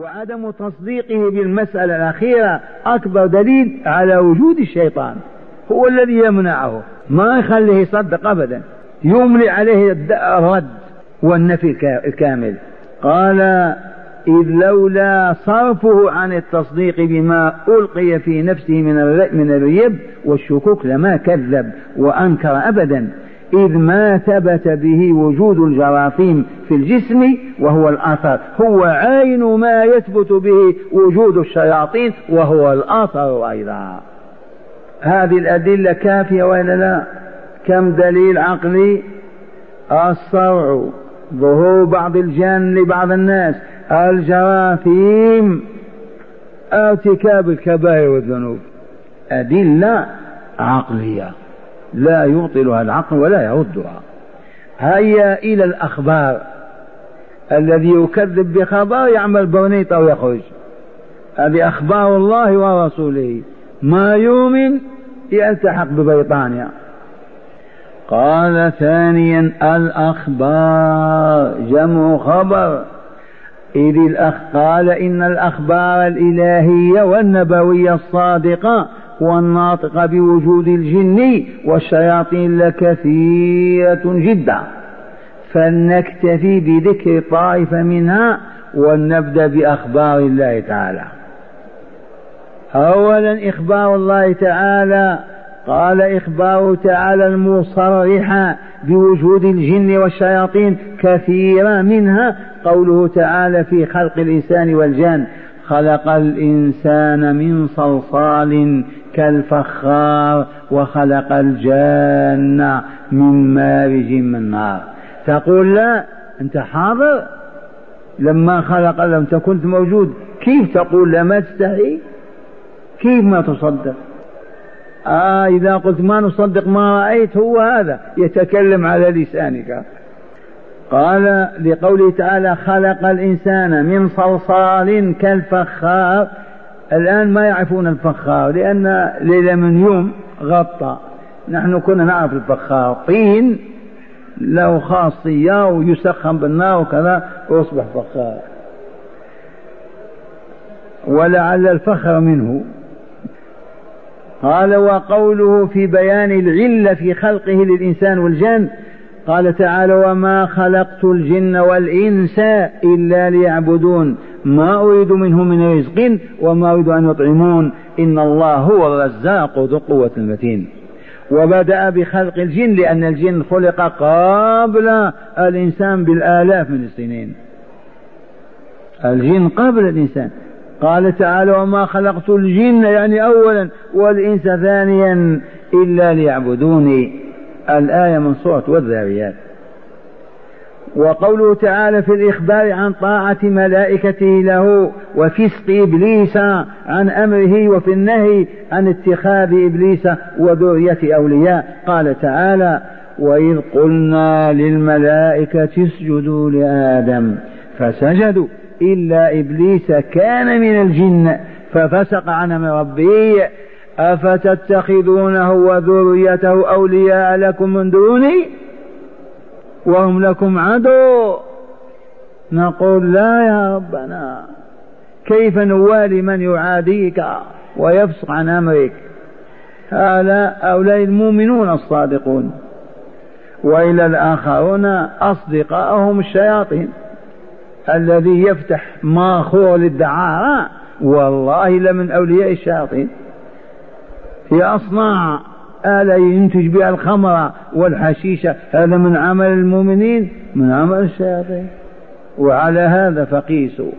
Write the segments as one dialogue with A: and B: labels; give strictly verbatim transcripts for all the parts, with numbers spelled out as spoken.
A: وعدم تصديقه بالمسألة الأخيرة أكبر دليل على وجود الشيطان، هو الذي يمنعه، ما يخليه يصدق أبدا، يملي عليه الرد والنفي الكامل. قال إذ لولا صرفه عن التصديق بما ألقي في نفسه من الريب والشكوك لما كذب وأنكر أبدا، إذ ما ثبت به وجود الجراثيم في الجسم وهو الأثر، هو عين ما يثبت به وجود الشياطين وهو الأثر أيضا. هذه الأدلة كافية وإلا لا؟ كم دليل عقلي؟ الصرع، ظهور بعض الجان لبعض الناس، الجراثيم، ارتكاب الكبائر والذنوب، أدلة عقلية لا يبطلها العقل ولا يردها. هيا إلى الأخبار، الذي يكذب بخبر يعمل برنيطة ويخرج، هذه أخبار الله ورسوله، ما يؤمن يلتحق ببريطانيا. قال ثانيا الأخبار جمع خبر، إذ الأخ قال إن الأخبار الإلهية والنبوية الصادقة والناطقة بوجود الجن والشياطين لكثيرة جدا، فلنكتفي بذكر طائفة منها ولنبدأ بأخبار الله تعالى. أولا إخبار الله تعالى، قال إخباره تعالى المصرح بوجود الجن والشياطين كثيرا منها قوله تعالى في خلق الإنسان والجان خلق الإنسان من صلصال كالفخار وخلق الجان من مارج من نار. تقول لا أنت حاضر لما خلق، لم تكن موجود، كيف تقول لا؟ ما تستحي، كيف ما تصدق؟ آه إذا قلت ما نصدق ما رأيت، هو هذا يتكلم على لسانك. قال لقوله تعالى خلق الإنسان من صلصال كالفخار، الآن ما يعرفون الفخار لأن ليلة من يوم غطى، نحن كنا نعرف الفخار، طين له خاصية ويسخن بالنار وكذا ويصبح فخار، ولعل الفخر منه. قال وقوله في بيان العلة في خلقه للإنسان والجن قال تعالى وما خلقت الجن والإنس إلا ليعبدون ما أريد منهم من رزق وما أريد أن يطعمون إن الله هو الرزاق ذو قوة المتين. وبدأ بخلق الجن لأن الجن خلق قبل الإنسان بالآلاف من السنين، الجن قبل الإنسان. قال تعالى وما خلقت الجن يعني أولا والإنس ثانيا إلا ليعبدوني، الآية من سورة والذاريات. وقوله تعالى في الإخبار عن طاعة ملائكته له وفسق إبليس عن أمره وفي النهي عن اتخاذ إبليس وذرية أولياء قال تعالى وإذ قلنا للملائكة اسجدوا لآدم فسجدوا إلا إبليس كان من الجن ففسق عن أمر ربه أفتتخذونه وذريته أولياء لكم من دوني وهم لكم عدو. نقول لا يا ربنا، كيف نوالي من يعاديك ويفسق عن أمرك؟ هؤلاء أولئك المؤمنون الصادقون، وإلى الآخرون أصدقائهم الشياطين. الذي يفتح ماخور للدعارة والله لمن أولياء الشياطين، يصنع آلة ينتج بها الخمر والحشيشة، هذا من عمل المؤمنين من عمل الشياطين. وعلى هذا فقيسوا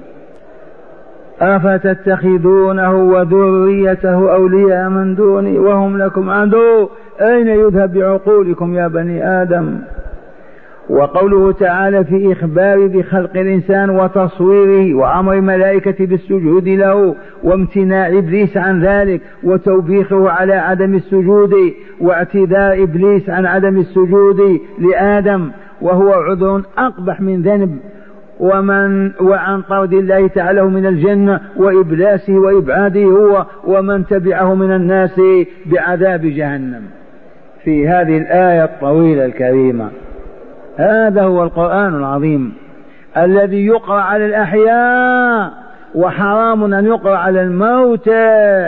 A: أفتتخذونه وذريته أولياء من دوني وهم لكم عدو أين يذهب بعقولكم يا بني آدم. وقوله تعالى في إخبار بخلق الإنسان وتصويره وأمر الملائكة بالسجود له وامتناع إبليس عن ذلك وتوبيخه على عدم السجود واعتذار إبليس عن عدم السجود لآدم وهو عذر أقبح من ذنب، ومن وعن طرد الله تعالى من الجنة وإبلاسه وإبعاده هو ومن تبعه من الناس بعذاب جهنم. في هذه الآية الطويلة الكريمة هذا هو القرآن العظيم الذي يقرأ على الأحياء وحرام أن يقرأ على الموتى.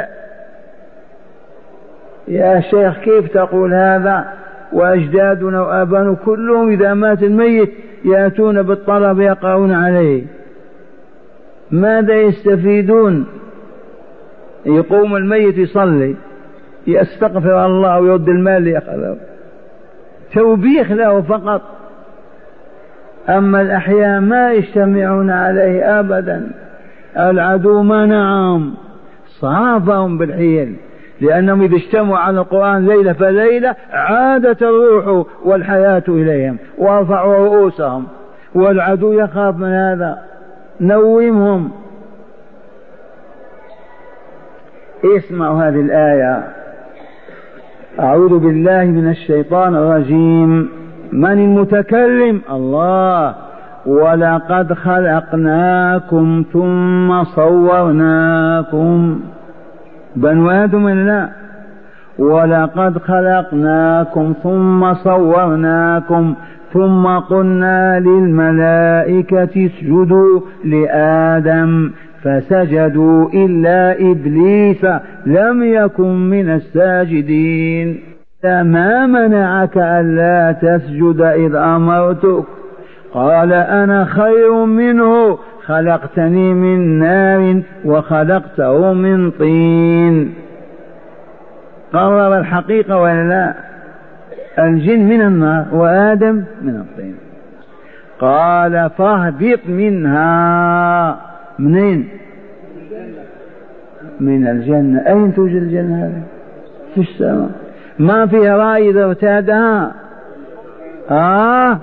A: يا شيخ كيف تقول هذا؟ وأجدادنا وآباؤنا كلهم إذا مات الميت يأتون بالطلب يقرؤون عليه، ماذا يستفيدون؟ يقوم الميت يصلي يستغفر الله ويرد المال ليأخذه، توبيخ له فقط. أما الأحياء ما يجتمعون عليه أبدا. العدو منعهم صافهم بالحيل، لأنهم إذا اجتمعوا على القرآن ليلة فليلة عادت الروح والحياة إليهم ورفعوا رؤوسهم، والعدو يخاف من هذا. نومهم. اسمعوا هذه الآية: أعوذ بالله من الشيطان الرجيم. من المتكلم؟ الله. ولقد خلقناكم ثم صورناكم. بنو آدم لا. ولقد خلقناكم ثم صورناكم ثم قلنا للملائكة اسجدوا لآدم فسجدوا إلا إبليس لم يكن من الساجدين. ما منعك ألا تسجد إذ أمرتك؟ قال أنا خير منه خلقتني من نار وخلقته من طين. قرر الحقيقة ولا لا؟ الجن من النار وآدم من الطين. قال فاهبط منها. منين؟ من الجنة. أين توجد الجنة؟ هذه في السماء، ما فيها رائد ارتادها. آه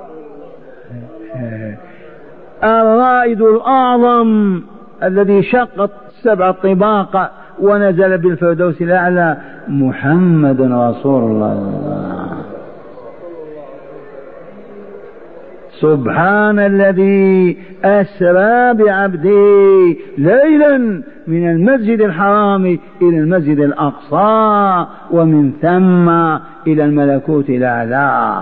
A: الرائد الأعظم الذي شق سبع طباق ونزل بالفردوس الأعلى محمد رسول الله. سبحان الذي أسرى بعبده ليلا من المسجد الحرام إلى المسجد الأقصى ومن ثم إلى الملكوت الأعلى.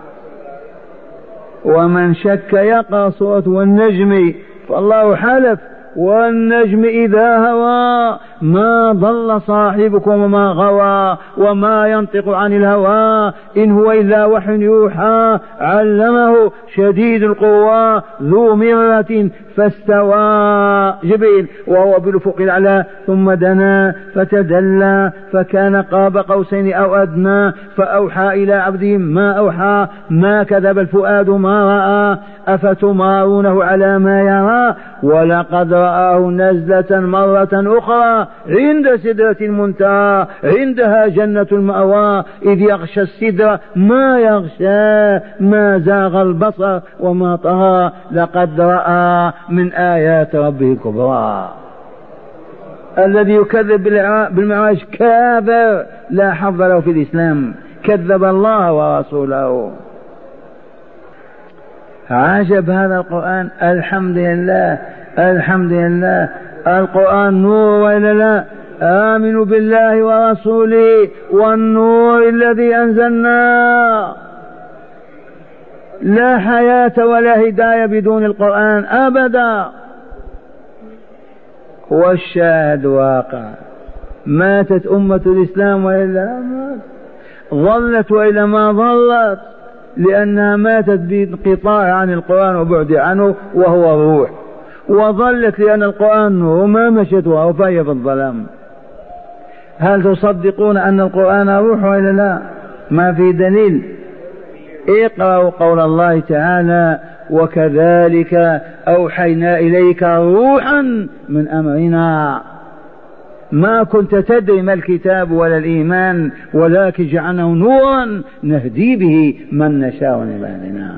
A: ومن شك يقرأ سورة والنجم، فالله حلف والنجم إذا هوى ما ضل صاحبكم وما غوى وما ينطق عن الهوى إن هو إلا وحي يوحى علمه شديد القوى ذو مرة فاستوى جبريل وهو بالأفق الأعلى ثم دنا فتدلى فكان قاب قوسين أو أدنى فأوحى إلى عبده ما أوحى ما كذب الفؤاد ما رأى أفتمارونه على ما يرى ولقد رآه نزلة مرة أخرى عند سدرة المنتهى عندها جنة المأوى إذ يغشى السدرة ما يغشى ما زاغ البصر وما طغى لقد رأى من آيات ربه الكبرى. الذي يكذب بالمعراج كافر لا حظ له في الإسلام، كذب الله ورسوله. عجب هذا القرآن. الحمد لله الحمد لله. القرآن نور ولا لا؟ آمنوا بالله ورسوله والنور الذي أنزلنا. لا حياة ولا هداية بدون القرآن أبدا. والشاهد واقع، ماتت أمة الإسلام وإلا مات، ظلت وإلا ما ظلت، لأنها ماتت بانقطاع عن القرآن وبعد عنه وهو الروح، وظلت لأن القرآن نور ما مشت وهو فهي في الظلام. هل تصدقون أن القرآن روح وإلا لا؟ ما في دليل. اقرأوا قول الله تعالى وكذلك أوحينا إليك روحا من أمرنا ما كنت تدري ما الكتاب ولا الإيمان ولكن جعلناه نورا نهدي به من نشاء من عبادنا.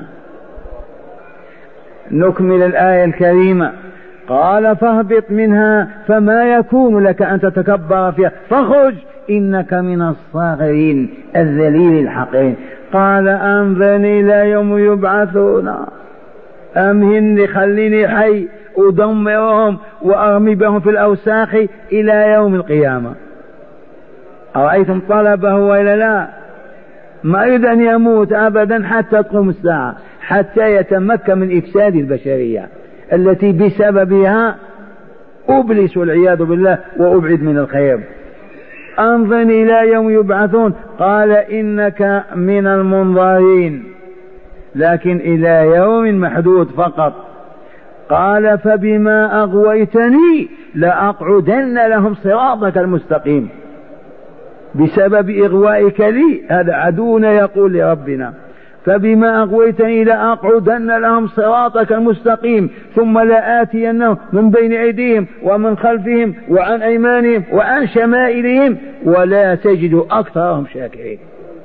A: نكمل الآية الكريمة. قال فاهبط منها فما يكون لك أن تتكبر فيها فاخرج إنك من الصاغرين الذليل الحقير. قال أنظرني إلى يوم يبعثون، أمهلني خليني حي أدمرهم وأرمي بهم في الأوساخ إلى يوم القيامة. أرأيتم طلبه وإلا لا؟ ما يريد أن يموت أبدا حتى تقوم الساعة، حتى يتمكن من إفساد البشرية التي بسببها أبلس والعياذ بالله وأبعد من الخير. أنظرني إلى يوم يبعثون قال إنك من المنظرين لكن إلى يوم محدود فقط. قال فبما أغويتني لأقعدن لهم صراطك المستقيم، بسبب إغوائك لي. هذا عدونا يقول لربنا فبما أغويتني لأقعدن لهم صراطك المستقيم ثم لآتينهم من بين أيديهم ومن خلفهم وعن أيمانهم وعن شمائلهم ولا تجد أكثرهم شاكرين.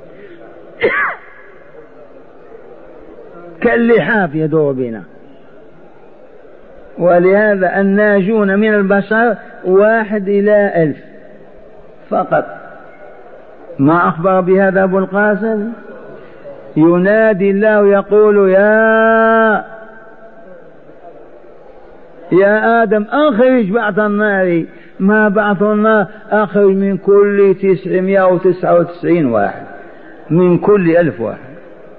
A: كاللحاف يدور بنا. ولهذا الناجون من البشر واحد إلى ألف فقط. ما أخبر بهذا أبو القاسم؟ ينادي الله يقول يا يا آدم أخرج بعث النار. ما بعث النار؟ أخرج من كل تسعمائة وتسعة وتسعين واحد من كل ألف واحد.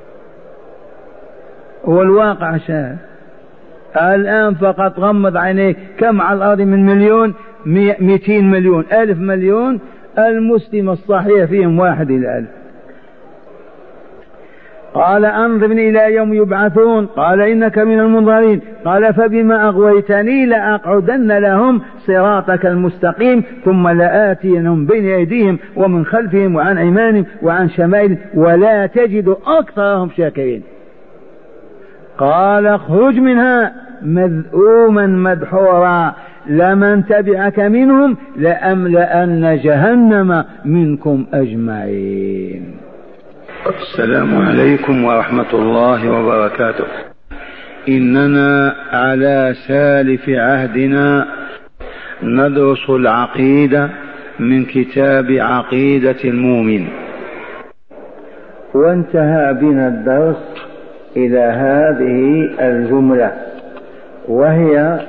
A: والواقع شاهد. الآن فقط غمض عينيك كم على الأرض من مليون؟ مئتين مليون، ألف مليون. المسلم الصحيح فيهم واحد إلى ألف. قال أنظرني إلى يوم يبعثون قال إنك من المنظرين. قال فبما أغويتني لأقعدن لهم صراطك المستقيم ثم لآتينهم بين أيديهم ومن خلفهم وعن أيمانهم وعن شمائلهم ولا تجد أكثرهم شاكرين. قال اخرج منها مذءوما مدحورا لمن تبعك منهم لأملأن جهنم منكم أجمعين. السلام عليكم ورحمة الله وبركاته. إننا على سالف عهدنا ندرس العقيدة من كتاب عقيدة المؤمن، وانتهى بنا الدرس إلى هذه الجملة وهي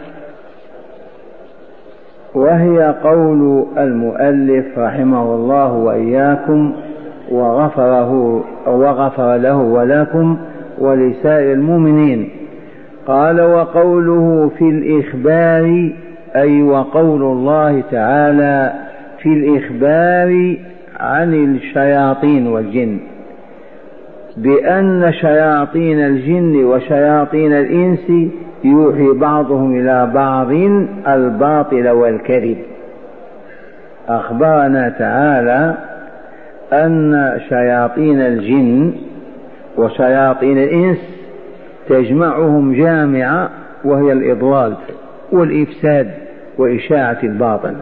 A: وهي قول المؤلف رحمه الله وإياكم وغفره وغفر له ولكم ولسائر المؤمنين. قال وقوله في الإخبار أي وقول الله تعالى في الإخبار عن الشياطين والجن بأن شياطين الجن وشياطين الإنس يوحي بعضهم إلى بعض الباطل والكذب. أخبرنا تعالى أن شياطين الجن وشياطين الإنس تجمعهم جامعة وهي الإضلال والإفساد وإشاعة الباطل.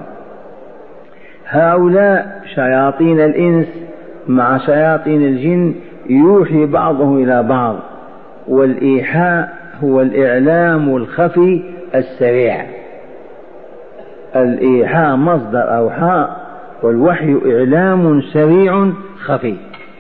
A: هؤلاء شياطين الإنس مع شياطين الجن يوحي بعضهم إلى بعض، والإيحاء هو الإعلام الخفي السريع. الإيحاء مصدر أوحاء، والوحي إعلام سريع خفي.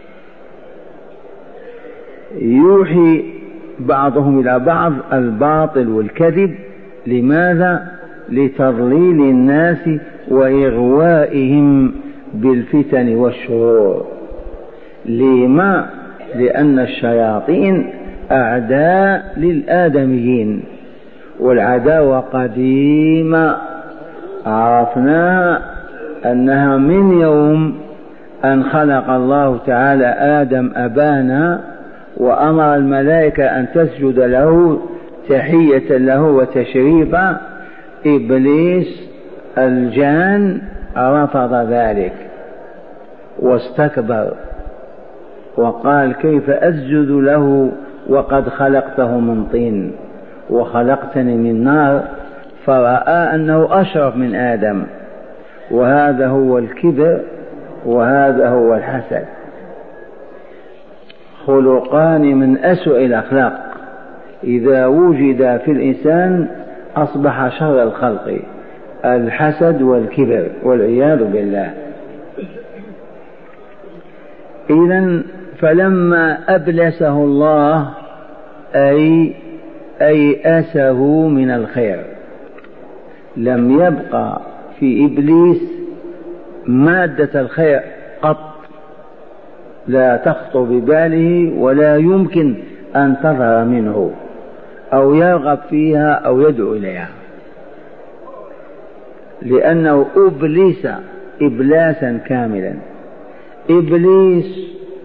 A: يوحي بعضهم إلى بعض الباطل والكذب. لماذا؟ لتضليل الناس وإغوائهم بالفتن والشرور. لما؟ لأن الشياطين أعداء للآدميين، والعداوة قديمة عرفنا أنها من يوم أن خلق الله تعالى آدم أبانا وأمر الملائكة أن تسجد له تحية له وتشريفا. إبليس الجان رفض ذلك واستكبر وقال كيف أسجد له وقد خلقته من طين وخلقتني من نار، فرأى أنه أشرف من آدم. وهذا هو الكبر وهذا هو الحسد، خلقان من أسوأ الأخلاق إذا وجد في الإنسان أصبح شر الخلق، الحسد والكبر والعياذ بالله. إذن فلما أبلسه الله أي أيأسه من الخير، لم يبقى في إبليس مادة الخير قط، لا تخطر بباله ولا يمكن أن تظهر منه أو يرغب فيها أو يدعو إليها. لأنه أبلس إبلاسا كاملا. إبليس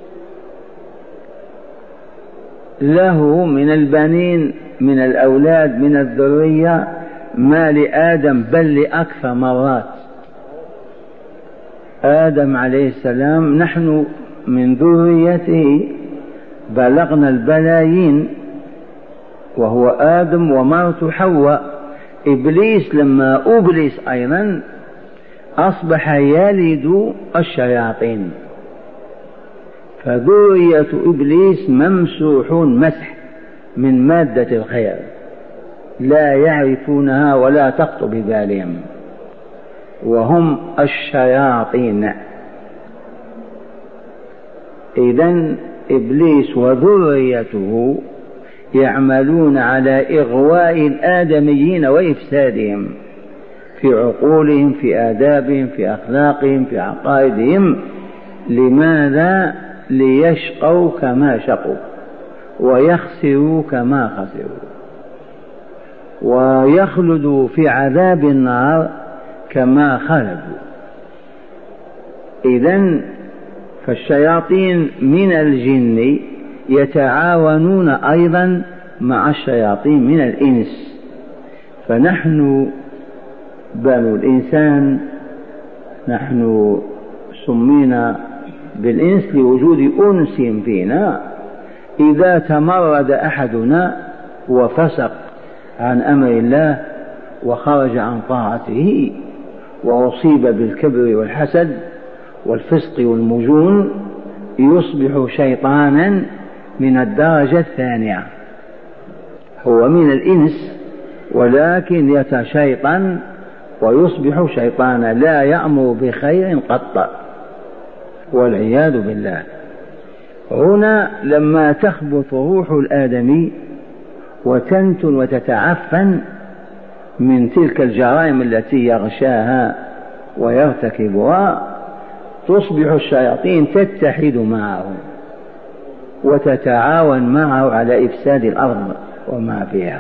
A: له من البنين من الأولاد من الذرية ما لآدم بل لأكثر مرات. آدم عليه السلام نحن من ذريته بلغنا البلايين، وهو آدم ومرته حواء. إبليس لما أبلس أيضا أصبح يلد الشياطين، فذرية إبليس ممسوحون مسح من مادة الخير، لا يعرفونها ولا تخطر ببالهم، وهم الشياطين. إذن إبليس وذريته يعملون على إغواء الآدميين وإفسادهم في عقولهم، في آدابهم، في أخلاقهم، في عقائدهم. لماذا؟ ليشقوا كما شقوا ويخسروا كما خسروا ويخلدوا في عذاب النار كما خلدوا. إذن فالشياطين من الجن يتعاونون أيضا مع الشياطين من الإنس. فنحن بنو الإنسان نحن سمينا بالإنس لوجود أنس فينا. إذا تمرد أحدنا وفسق عن أمر الله وخرج عن طاعته وأصيب بالكبر والحسد والفسق والمجون يصبح شيطانا من الدرجة الثانية. هو من الإنس ولكن يتشيطن ويصبح شيطانا، لا يأمر بخير قط والعياذ بالله. هنا لما تخبط روح الآدمي وتنتن وتتعفن من تلك الجرائم التي يغشاها ويرتكبها، تصبح الشياطين تتحد معه وتتعاون معه على إفساد الأرض وما فيها.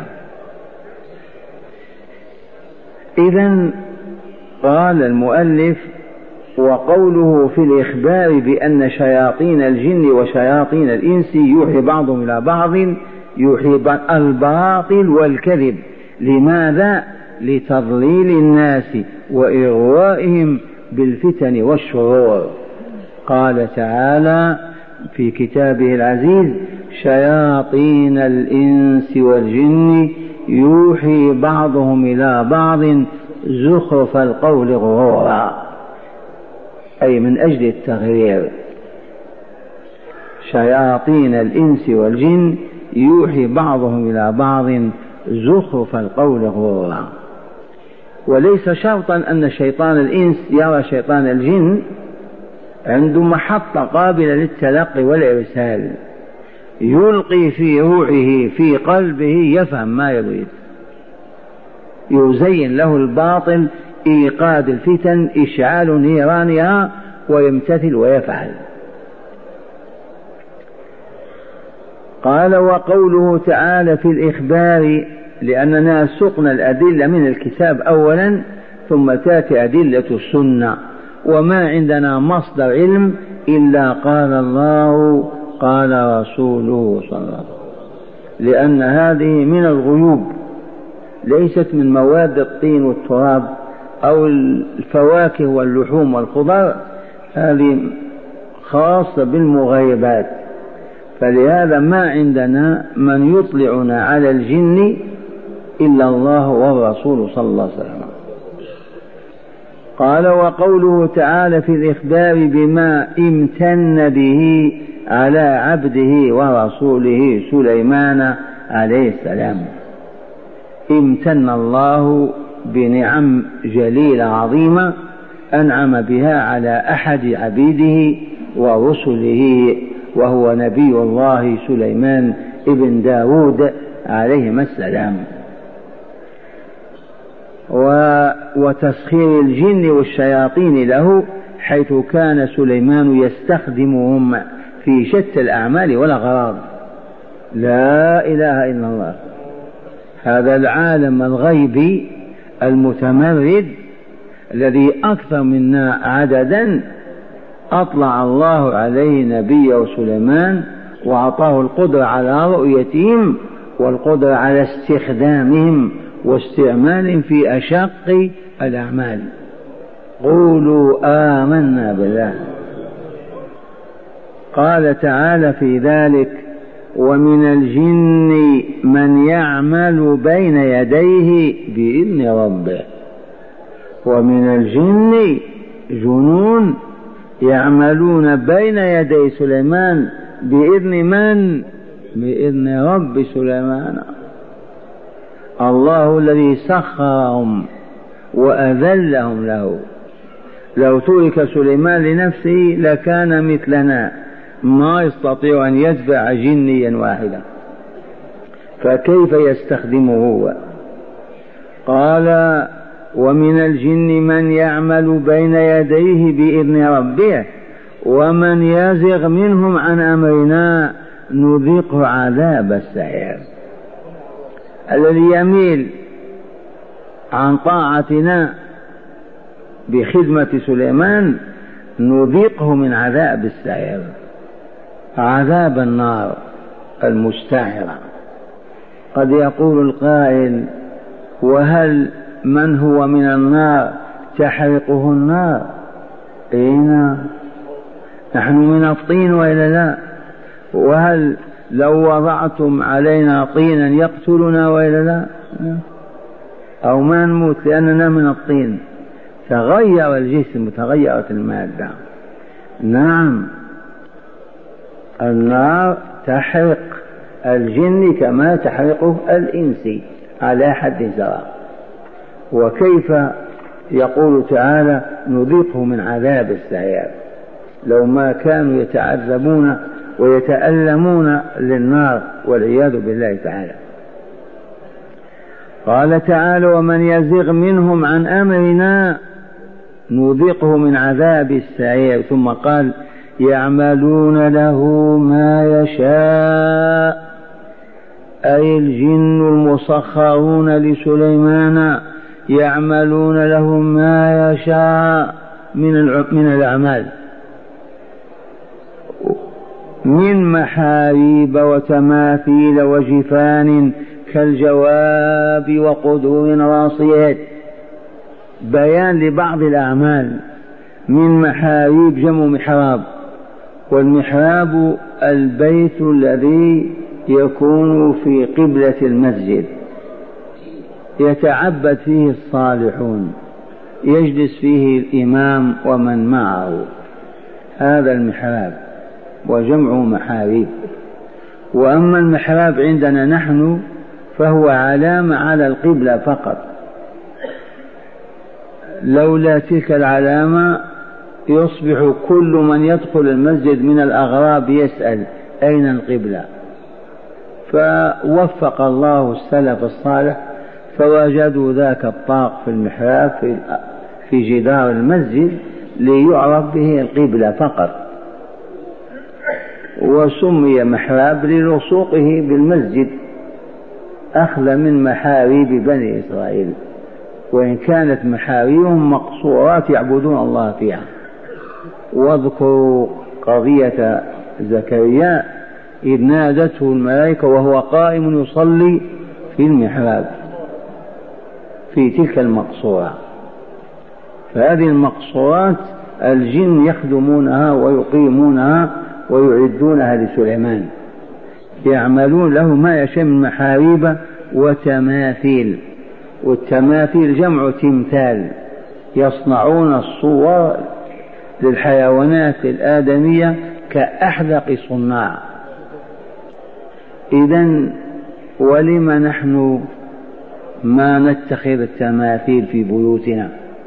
A: إذن قال المؤلف: وقوله في الإخبار بأن شياطين الجن وشياطين الإنس يوحي بعضهم إلى بعض، يوحي الباطل والكذب. لماذا؟ لتضليل الناس وإغوائهم بالفتن والشرور. قال تعالى في كتابه العزيز: شياطين الإنس والجن يوحي بعضهم إلى بعض زخرف القول غرورا، أي من أجل التغرير. شياطين الإنس والجن يوحي بعضهم إلى بعض زخرف القول غرورا. وليس شرطا أن شيطان الإنس يرى شيطان الجن عنده محطة قابلة للتلقي والإرسال، يلقي في روحه في قلبه يفهم ما يريد، يزين له الباطل، إيقاد الفتن، إشعال نيرانها، ويمتثل ويفعل. قال: وقوله تعالى في الإخبار، لأننا سقنا الأدلة من الكتاب أولا ثم تأتي أدلة السنة، وما عندنا مصدر علم إلا قال الله قال رسوله صلى الله عليه وسلم، لأن هذه من الغيوب، ليست من مواد الطين والتراب أو الفواكه واللحوم والخضر، هذه خاصة بالمغيبات. فلهذا ما عندنا من يطلعنا على الجن إلا الله والرسول صلى الله عليه وسلم. قال: وقوله تعالى في الإخبار بما امتن به على عبده ورسوله سليمان عليه السلام. امتن الله بنعم جليلة عظيمة أنعم بها على أحد عبيده ورسله، وهو نبي الله سليمان ابن داود عليهما السلام. وتسخير الجن والشياطين له، حيث كان سليمان يستخدمهم في شتى الأعمال والأغراض. لا إله إلا الله. هذا العالم الغيبي المتمرد الذي أكثر منا عددا أطلع الله عليه نبيه سليمان وأعطاه القدرة على رؤيتهم والقدرة على استخدامهم واستعمالهم في أشق الأعمال. قولوا آمنا بالله. قال تعالى في ذلك ومن الجن من يعمل بين يديه بإذن ربه. ومن الجن جنون يعملون بين يدي سليمان بإذن من؟ بإذن رب سليمان. الله الذي سخرهم وأذلهم له. لو ترك سليمان لنفسه لكان مثلنا ما يستطيع أن يدفع جنيا واحدا، فكيف يستخدمه هو؟ قال ومن الجن من يعمل بين يديه بإذن ربه ومن يزغ منهم عن أمرنا نذيقه عذاب السعير. الذي يميل عن طاعتنا بخدمة سليمان نذيقه من عذاب السعير، عذاب النار المستعرة. قد يقول القائل وهل من هو من النار تحرقه النار؟ إينا نحن من الطين وإلا لا؟ وهل لو وضعتم علينا طينا يقتلنا وإلا لا؟ أو ما نموت لأننا من الطين. تغير الجسم تغيرت المادة. نعم النار تحرق الجن كما تحرقه الإنس على حد سواء. وكيف يقول تعالى نذيقه من عذاب السعير؟ لو ما كانوا يتعذبون ويتألمون للنار والعياذ بالله تعالى. قال تعالى ومن يزغ منهم عن أمرنا نذيقه من عذاب السعير. ثم قال يعملون له ما يشاء، أي الجن المسخرون لسليمان يعملون له ما يشاء من الأعمال من محاريب وتماثيل وجفان كالجواب وقدور راسيات. بيان لبعض الأعمال. من محاريب جمع محراب، والمحراب البيت الذي يكون في قبلة المسجد يتعبد فيه الصالحون، يجلس فيه الإمام ومن معه، هذا المحراب وجمع محاريب. وأما المحراب عندنا نحن فهو علامة على القبلة فقط، لولا تلك العلامة يصبح كل من يدخل المسجد من الأغراب يسأل أين القبلة. فوفق الله السلف الصالح فوجدوا ذاك الطاق في المحراب في, في جدار المسجد ليعرف به القبلة فقط، وسمي محراب للصوقه بالمسجد أخذ من محاريب بني إسرائيل، وإن كانت محاريبهم مقصورات يعبدون الله فيها. واذكروا قضية زكريا إذ نادته الملائكة وهو قائم يصلي في المحراب في تلك المقصورة. فهذه المقصورات الجن يخدمونها ويقيمونها ويعدونها لسليمان، يعملون له ما يشاء من محاريب وتماثيل. والتماثيل جمع تمثال، يصنعون الصور للحيوانات الآدمية كأحدق صناع. إذن ولم نحن ما نتخذ التماثيل في بيوتنا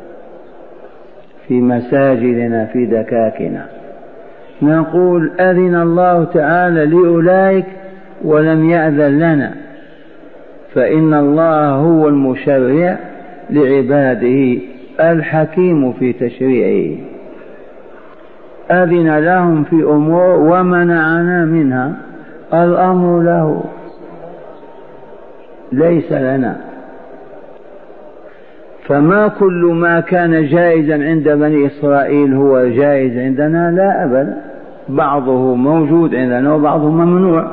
A: في مساجدنا في دكاكنا؟ نقول أذن الله تعالى لأولئك ولم يأذن لنا، فإن الله هو المشرع لعباده الحكيم في تشريعه. أذن لهم في أمور ومنعنا منها، الأمر له ليس لنا. فما كل ما كان جائزا عند بني إسرائيل هو جائز عندنا، لا أبدا، بعضه موجود عندنا وبعضه ممنوع.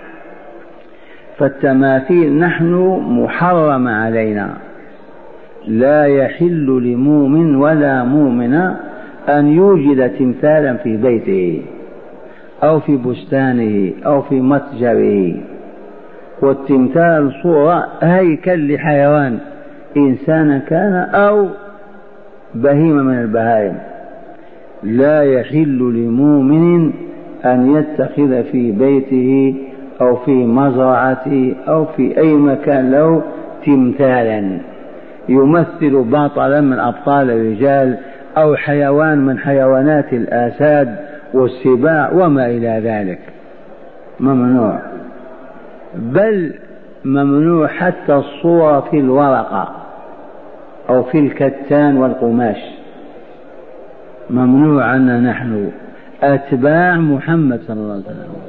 A: فالتماثيل نحن محرم علينا، لا يحل لمؤمن ولا مؤمنة أن يوجد تمثالا في بيته أو في بستانه أو في متجره. والتمثال صورة هيكل لحيوان، إنسانا كان أو بهيمة من البهائم. لا يحل لمؤمن أن يتخذ في بيته أو في مزرعته أو في أي مكان له تمثالا يمثل بطلا من أبطال الرجال أو حيوان من حيوانات الآساد والسباع وما إلى ذلك، ممنوع. بل ممنوع حتى الصور في الورقة أو في الكتان والقماش، ممنوع عنا نحن أتباع محمد صلى الله عليه وسلم.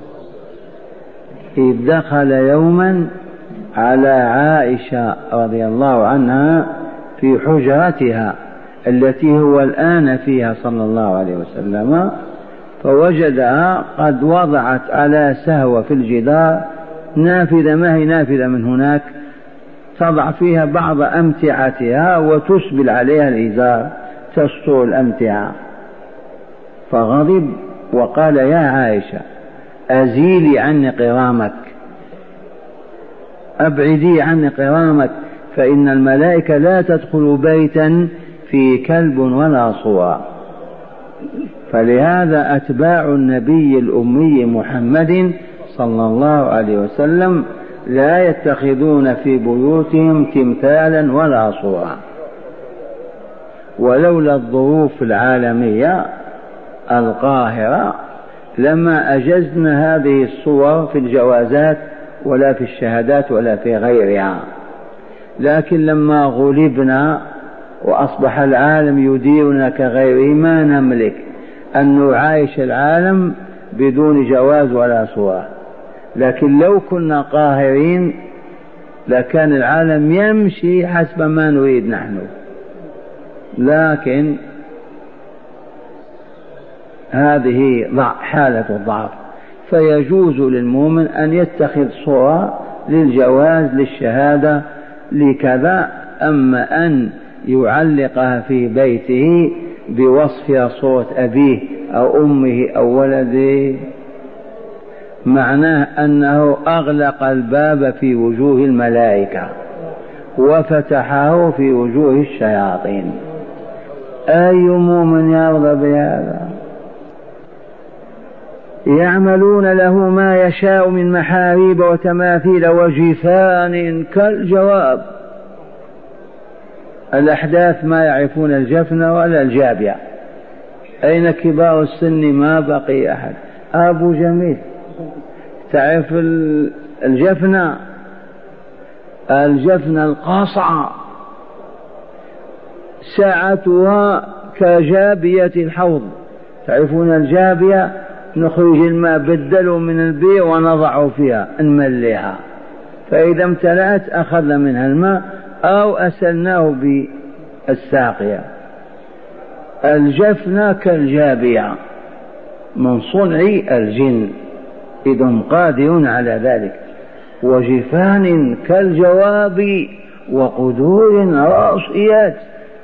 A: إذ دخل يوما على عائشة رضي الله عنها في حجرتها التي هو الآن فيها صلى الله عليه وسلم، فوجدها قد وضعت على سهوة في الجدار نافذة، ما هي نافذة من هناك، تضع فيها بعض أمتعتها وتسبل عليها الإزار تستر الأمتعة. فغضب وقال: يا عائشة أزيلي عني قرامك، أبعدي عني قرامك، فإن الملائكة لا تدخل بيتا في كلب ولا صور. فلهذا أتباع النبي الأمي محمد صلى الله عليه وسلم لا يتخذون في بيوتهم تمثالا ولا صورا. ولولا الظروف العالمية القاهرة لما أجزنا هذه الصور في الجوازات ولا في الشهادات ولا في غيرها، لكن لما غلبنا وأصبح العالم يديرنا كغيره ما نملك أن نعايش العالم بدون جواز ولا صور. لكن لو كنا قاهرين لكان العالم يمشي حسب ما نريد نحن، لكن هذه حالة الضعف. فيجوز للمؤمن أن يتخذ صورة للجواز للشهادة لكذا، أما أن يعلقها في بيته بوصفها صورة أبيه أو أمه أو ولده، معناه أنه أغلق الباب في وجوه الملائكة وفتحه في وجوه الشياطين. أي مؤمن يرضى بهذا؟ يعملون له ما يشاء من محاريب وتماثيل وجفان كالجواب. الأحداث ما يعرفون الجفن ولا الجابية. أين كبار السن؟ ما بقي أحد. أبو جميل تعرف الجفن؟ الجفن القاصعة ساعتها كجابية الحوض. تعرفون الجابية؟ نخرج الماء بدله من البئر ونضعه فيها نمليها، فإذا امتلأت أخذنا منها الماء أو أسلناه بالساقية. الجفن كالجابية من صنع الجن، إذن قادر على ذلك. وجفان كالجواب وقدور راسيات.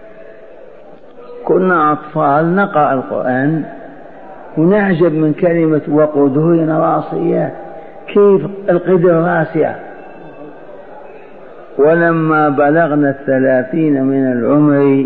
A: كنا أطفال نقرأ القرآن ونعجب من كلمة وقدور راسيات، كيف القدر راسية. ولما بلغنا الثلاثين من العمر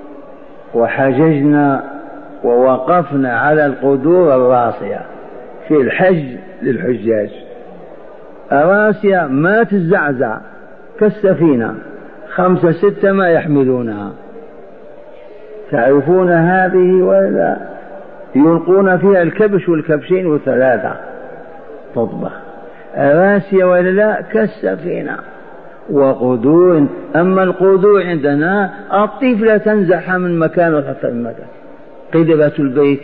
A: وحججنا ووقفنا على القدور الراسية في الحج للحجاج، الراسية ما تزعزع كالسفينة، خمسة ستة ما يحملونها. تعرفون هذه ولا؟ يلقون فيها الكبش والكبشين وثلاثة تطبخ. الراسية ولا لا؟ كالسفينة. وقدور، أما القدور عندنا الطفلة تنزحها من مكان وتحط المكان، قدرة البيت.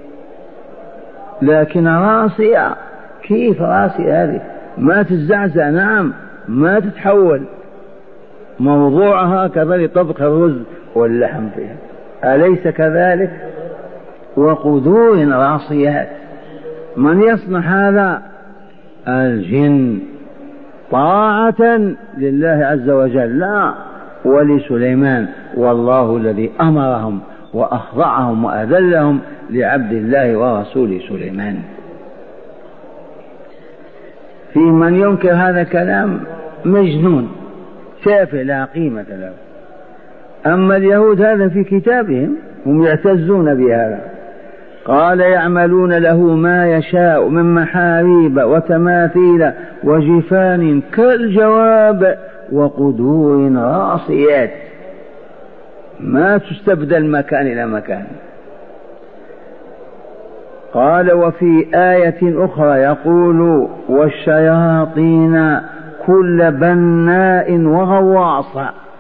A: لكن راسية، كيف راسية هذه؟ ما تزعزع، نعم، ما تتحول. موضوعها كذلك طبخ الرز واللحم فيها، أليس كذلك؟ وقدور راسيات. من يصنع هذا؟ الجن، طاعة لله عز وجل لا ولسليمان، والله الذي أمرهم وأخضعهم وأذلهم لعبد الله ورسوله سليمان. في من ينكر هذا الكلام مجنون تافه لا قيمة له. أما اليهود هذا في كتابهم، هم يعتزون بهذا. قال يعملون له ما يشاء من محاريب وتماثيل وجفان كالجواب وقدور راسيات، ما تستبدل مكان إلى مكان. قال وفي آية أخرى يقول والشياطين كل بناء وغواص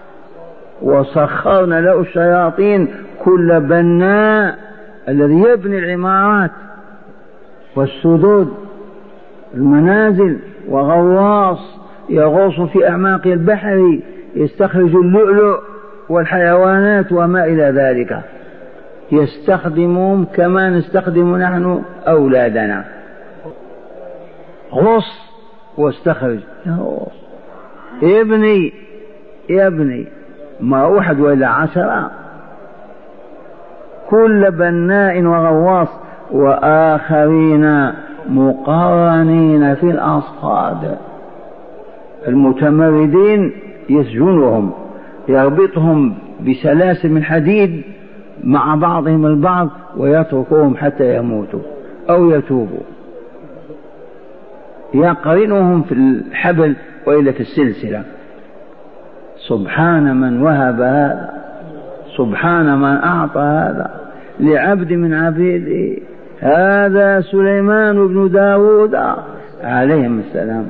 A: وسخرنا له الشياطين كل بناء الذي يبني العمارات والسدود المنازل، وغواص يغوص في أعماق البحر يستخرج اللؤلؤ والحيوانات وما إلى ذلك، يستخدمهم كما نستخدم نحن أولادنا. غص واستخرج، ابني يبني ما واحد ولا عشرة، كل بناء وغواص وآخرين مقرنين في الأصفاد. المتمردين يسجنهم، يربطهم بسلاسل من حديد مع بعضهم البعض ويتركوهم حتى يموتوا أو يتوبوا، يقرنهم في الحبل وإلا في السلسلة. سبحان من وهب هذا، سبحان من أعطى هذا لعبد من عبيده. هذا سليمان بن داود عليهم السلام.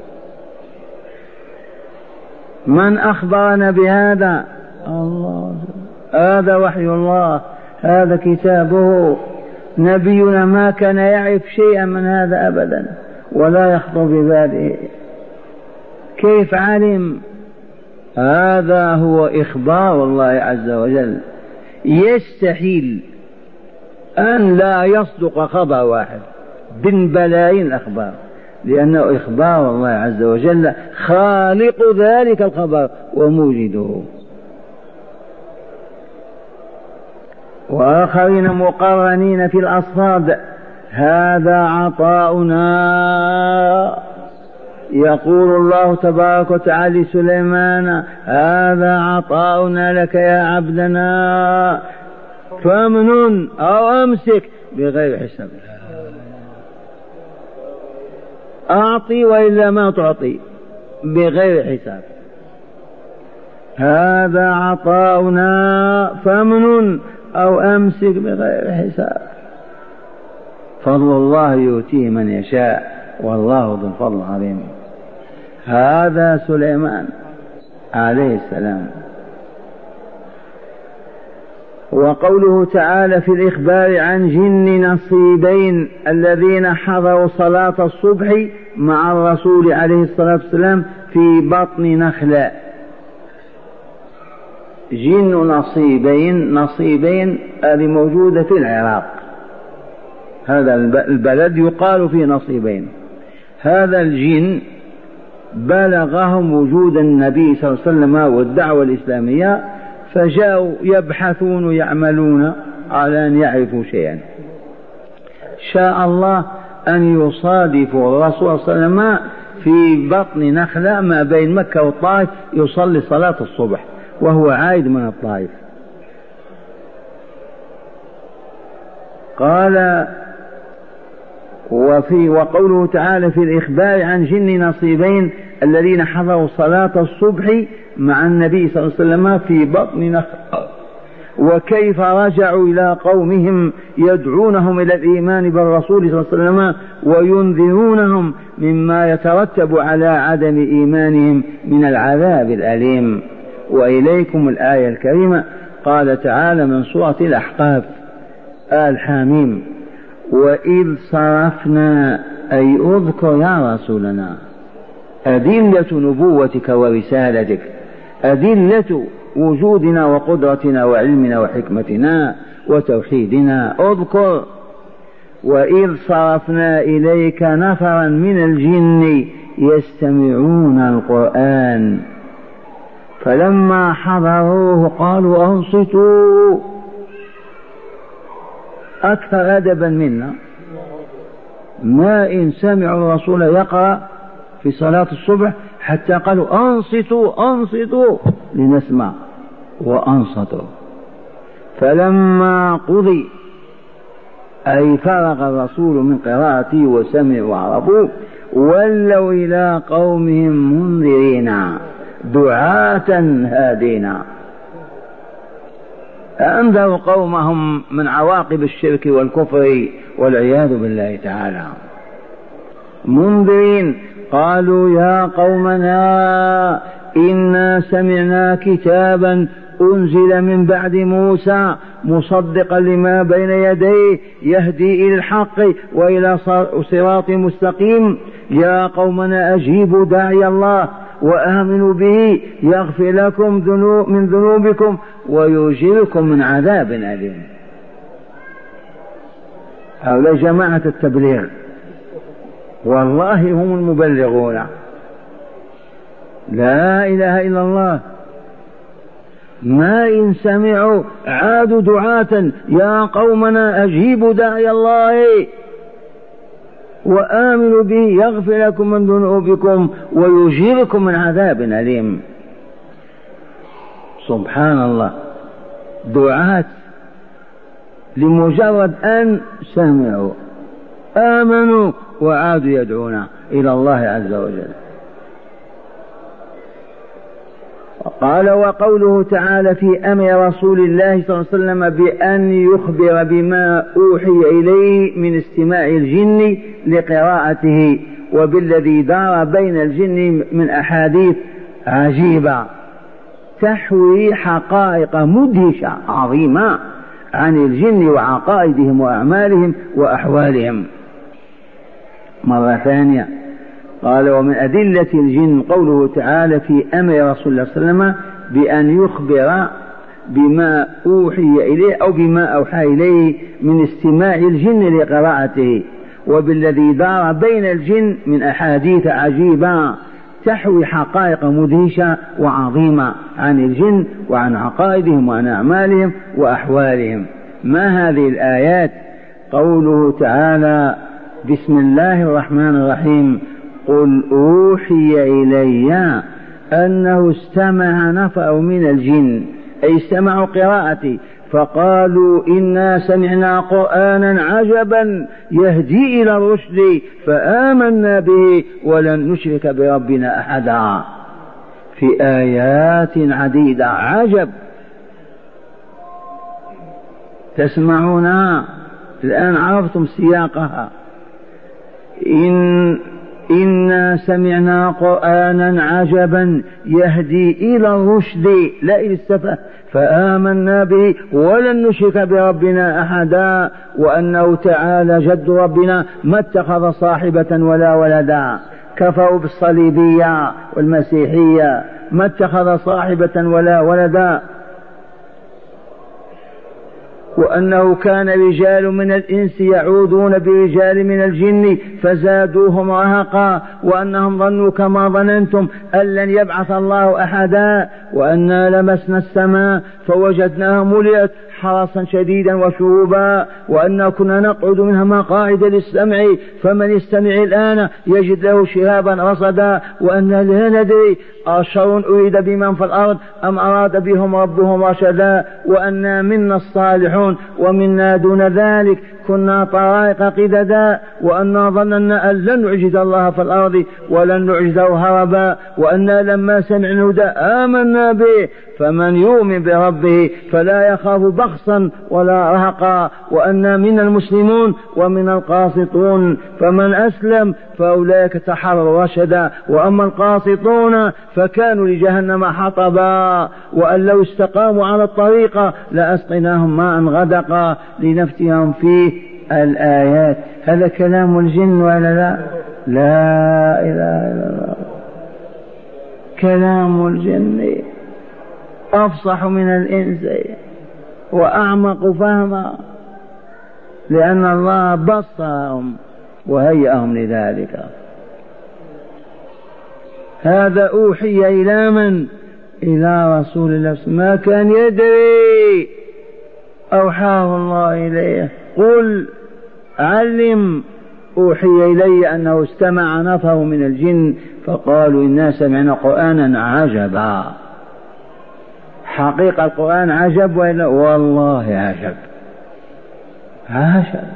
A: من أخبرنا بهذا؟ الله، هذا وحي الله، هذا كتابه. نبينا ما كان يعرف شيئا من هذا أبدا ولا يخطر بباله. كيف علم؟ هذا هو إخبار الله عز وجل. يستحيل أن لا يصدق خبر واحد بين بلايين الأخبار، لأنه إخبار الله عز وجل خالق ذلك الخبر وموجده. وآخرين مقرنين في الأصفاد هذا عطاؤنا. يقول الله تبارك وتعالى لسليمان هذا عطاؤنا لك يا عبدنا فامنن أو أمسك بغير حساب. أعطي وإلا ما تعطي بغير حساب. هذا عطاؤنا فامنن أو أمسك بغير حساب. فضل الله يؤتيه من يشاء والله ذو الفضل العظيم. هذا سليمان عليه السلام. وقوله تعالى في الإخبار عن جن نصيبين الذين حضروا صلاة الصبح مع الرسول عليه الصلاة والسلام في بطن نخلة. جن نصيبين، نصيبين هذه موجودة في العراق، هذا البلد يقال فيه نصيبين. هذا الجن بلغهم وجود النبي صلى الله عليه وسلم والدعوة الإسلامية، فجاءوا يبحثون ويعملون على أن يعرفوا شيئا. شاء الله أن يصادفوا الرسول صلى الله عليه وسلم في بطن نخلة ما بين مكة والطائف يصلي صلاة الصبح وهو عائد من الطائف. قال وفي وقوله تعالى في الإخبار عن جن نصيبين الذين حضروا صلاة الصبح مع النبي صلى الله عليه وسلم في بطن نخلة، وكيف رجعوا إلى قومهم يدعونهم إلى الإيمان بالرسول صلى الله عليه وسلم وينذرونهم مما يترتب على عدم إيمانهم من العذاب الأليم. وإليكم الآية الكريمة. قال تعالى من سورة الأحقاف آل حميم وإذ صرفنا أي أذكر يا رسولنا أدلة نبوتك ورسالتك أدلة وجودنا وقدرتنا وعلمنا وحكمتنا وتوحيدنا. اذكر وإذ صرفنا إليك نفرا من الجن يستمعون القرآن فلما حضروه قالوا أنصتوا. أكثر أدبا منا، ما إن سمعوا الرسول يقرأ في صلاة الصبح حتى قالوا أنصتوا أنصتوا لنسمع، وأنصتوا. فلما قضي أي فرغ الرسول من قراءته وسمعوا وعرفوا ولوا إلى قومهم منذرين دعاة هادين. أنذروا قومهم من عواقب الشرك والكفر والعياذ بالله تعالى. منذرين قالوا يا قومنا إنا سمعنا كتابا أنزل من بعد موسى مصدقا لما بين يديه يهدي إلى الحق وإلى صراط مستقيم. يا قومنا أجيبوا داعي الله وآمنوا به يغفر لكم ذنوب من ذنوبكم ويجيركم من عذاب أليم. هؤلاء جماعة التبليغ، والله هم المبلغون، لا إله إلا الله. ما إن سمعوا عادوا دعاة يا قومنا أجيبوا داعي الله وآمنوا به يغفر لكم من ذنوبكم ويجيركم من عذاب أليم. سبحان الله، دعاة لمجرد أن سمعوا آمنوا وعادوا يدعون إلى الله عز وجل. قال وقوله تعالى في أمر رسول الله صلى الله عليه وسلم بأن يخبر بما أوحي إليه من استماع الجن لقراءته وبالذي دار بين الجن من أحاديث عجيبة تحوي حقائق مدهشة عظيمة عن الجن وعقائدهم وأعمالهم وأحوالهم. مرة ثانية قال ومن أدلة الجن قوله تعالى في أمر رسول الله صلى الله عليه وسلم بأن يخبر بما أوحي إليه أو بما أوحى إليه من استماع الجن لقراءته وبالذي دار بين الجن من أحاديث عجيبة تحوي حقائق مدهشة وعظيمة عن الجن وعن عقائدهم وعن أعمالهم وأحوالهم. ما هذه الآيات؟ قوله تعالى بسم الله الرحمن الرحيم قل أوحي إلي أنه استمع نفر من الجن أي استمعوا قراءتي فقالوا إنا سمعنا قرآنا عجبا يهدي إلى الرشد فآمنا به ولن نشرك بربنا أحدا. في آيات عديدة عجب تسمعونها الآن عرفتم سياقها. إن إنا سمعنا قرآنا عجبا يهدي إلى الرشد لا إلى السفه فآمنا به ولن نشرك بربنا أحدا وأنه تعالى جد ربنا ما اتخذ صاحبة ولا ولدا. كفروا بالصليبية والمسيحية ما اتخذ صاحبة ولا ولدا. وأنه كان رجال من الإنس يعوذون برجال من الجن فزادوهم رهقا وأنهم ظنوا كما ظننتم أن لن يبعث الله أحدا وأنا لمسنا السماء فوجدناها ملئت حرسا شديدا وشهوبا وأنا كنا نقعد منها مقاعد للسمع فمن يستمع الآن يجد له شهابا رصدا وأنا لا ندري أشر أريد بمن في الأرض أم أراد بهم ربهم رشدا وأنا منا الصالحون ومنا دون ذلك كنا طرائق قددا وأنا ظننا أن لن نعجز الله في الأرض ولن نعجزه هربا وأنا لما سمعنا الهدى آمنا به فمن يؤمن بربه فلا يخاف بخسا ولا رهقا وأنا من المسلمون ومن القاسطون فمن أسلم فأولئك تحروا رشدا وأما القاسطون فكانوا لجهنم حطبا وأن لو استقاموا على الطريقة لأسقناهم ماء غدقا لنفتهم فيه. الآيات هذا كلام الجن ولا لا؟ لا إله إلا الله كلام الجن أفصح من الإنس وأعمق فهما، لأن الله بصرهم وهيئهم لذلك. هذا أوحي إلى من؟ إلى رسول الله ما كان يدري، أوحاه الله إليه. قل علم أوحي إلي أنه استمع نفر من الجن فقالوا إنا سمعنا قرآنا عجبا. حقيقة القرآن عجب وإلا؟ والله عجب عجب.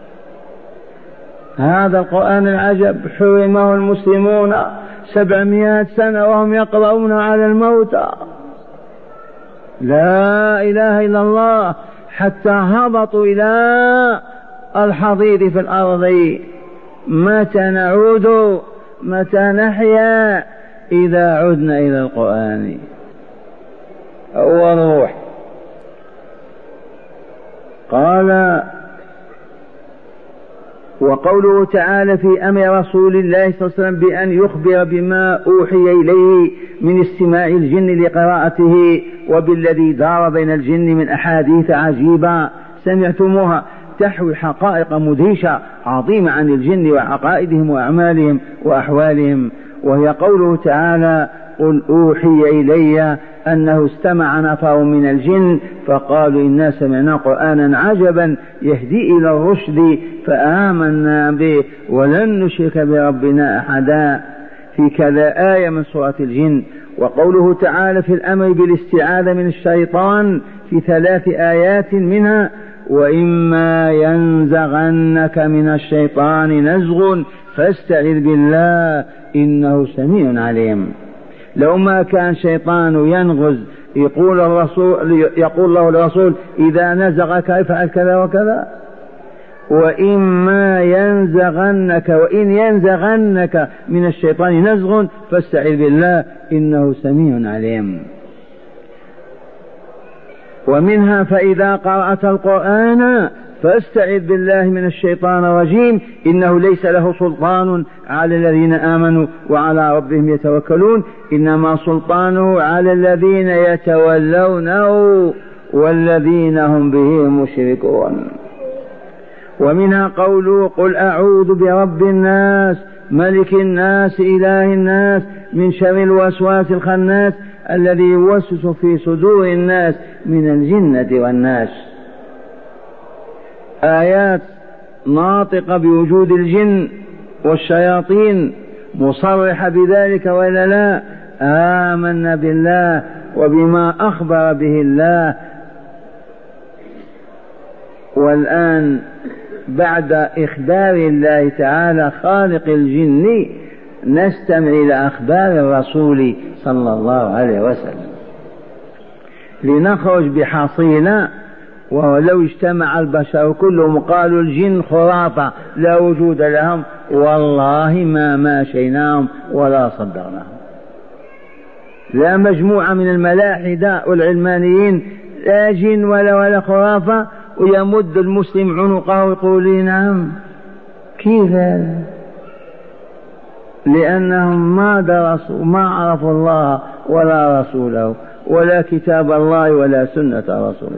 A: هذا القرآن العجب حرمه المسلمون سبعمائة سنة وهم يقرؤون على الموتى لا إله إلا الله، حتى هبطوا إلى الحضيض في الأرض. متى نعود؟ متى نحيا؟ إذا عدنا إلى القرآن هو روح. قال وقوله تعالى في أمر رسول الله صلى الله عليه وسلم بأن يخبر بما أوحي إليه من استماع الجن لقراءته وبالذي دار بين الجن من أحاديث عجيبة سمعتموها تحوي حقائق مدهشة عظيمة عن الجن وعقائدهم وأعمالهم وأحوالهم، وهي قوله تعالى قل أوحي إلي أنه استمع نفر من الجن فقالوا إنا سمعنا قرآنا عجبا يهدي إلى الرشد فآمنا به ولن نشرك بربنا أحدا. في كذا آية من سورة الجن. وقوله تعالى في الأمر بالاستعاذة من الشيطان في ثلاث آيات منها وإما ينزغنك من الشيطان نزغ فاستعذ بالله إنه سميع عليم. لو ما كان شيطان ينغز يقول الرسول يقول له الرسول إذا نزغك افعل كذا وكذا. وإما ينزغنك وإن ينزغنك من الشيطان نزغ فاستعذ بالله إنه سميع عليم. ومنها فإذا قرأت القرآن فاستعذ بالله من الشيطان الرجيم إنه ليس له سلطان على الذين آمنوا وعلى ربهم يتوكلون إنما سلطانه على الذين يتولونه والذين هم به مشركون. ومنها قوله قل أعوذ برب الناس ملك الناس إله الناس من شر الوسواس الخناس الذي يوسوس في صدور الناس من الجنة والناس. آيات ناطقة بوجود الجن والشياطين مصرحة بذلك وإلا لا؟ آمنا بالله وبما أخبر به الله. والآن بعد إخبار الله تعالى خالق الجن نستمع إلى أخبار الرسول صلى الله عليه وسلم لنخرج بحصيلة. ولو اجتمع البشر كلهم قالوا الجن خرافة لا وجود لهم والله ما ماشيناهم ولا صدرناهم. لا مجموعة من الملاحدة والعلمانيين لا جن ولا ولا خرافة ويمد المسلم عنقه ويقول لي نعم. كيف هذا؟ لأنهم ما درسوا ما عرفوا الله ولا رسوله ولا كتاب الله ولا سنة رسوله.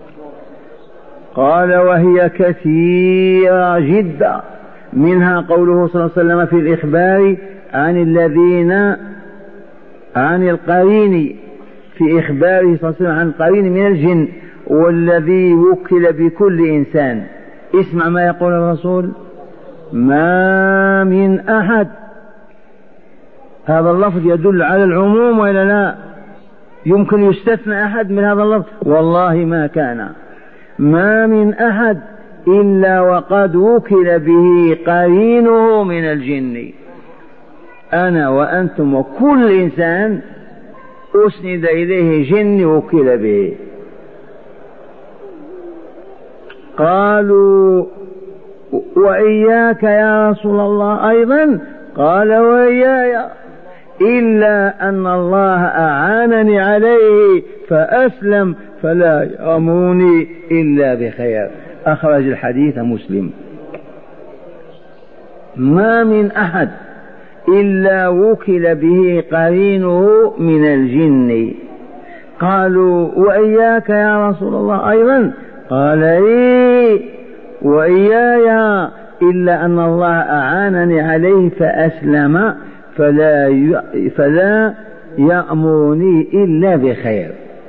A: قال وهي كثيرة جدا. منها قوله صلى الله عليه وسلم في الإخبار عن الذين عن القرين في إخباره صلى الله عليه وسلم عن القرين من الجن والذي وكل بكل إنسان. اسمع ما يقول الرسول ما من أحد. هذا اللفظ يدل على العموم ولا لا؟ يمكن يستثنى أحد من هذا اللفظ؟ والله ما كان. ما من أحد إلا وقد وكل به قرينه من الجن. أنا وأنتم وكل إنسان أسند إليه جن وكل به. قالوا وإياك يا رسول الله أيضا؟ قال وإياي إلا أن الله أعانني عليه فأسلم فلا يأمرني إلا بخير. أخرج الحديث مسلم. ما من أحد إلا وكل به قرينه من الجن. قالوا وإياك يا رسول الله أيضا؟ قال إيه وإياي، إلا أن الله أعانني عليه فأسلم، فلا ي... فلا يأمرني إلا بخير.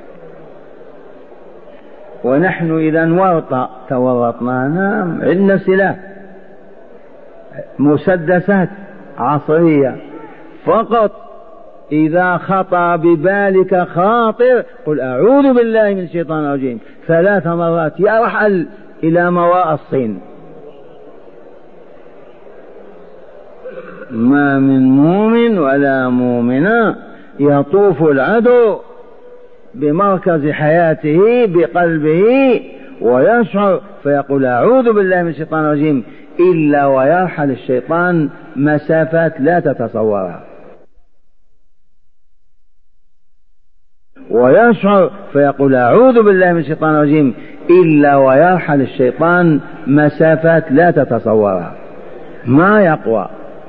A: ونحن إذا انورط تورطنا، نعم عندنا سلاح مسدسات عصرية فقط، إذا خطر ببالك خاطر قل أعوذ بالله من الشيطان الرجيم ثلاث مرات يرحل إلى مواء الصين. ما من مؤمن ولا مؤمنة يطوف العدو بمركز حياته بقلبه ويشعر فيقول أعوذ بالله من الشيطان الرجيم إلا ويرحل الشيطان مسافات لا تتصورها، ويشعر فيقول أعوذ بالله من الشيطان الرجيم إلا ويرحل الشيطان مسافات لا تتصورها، ما يقوى.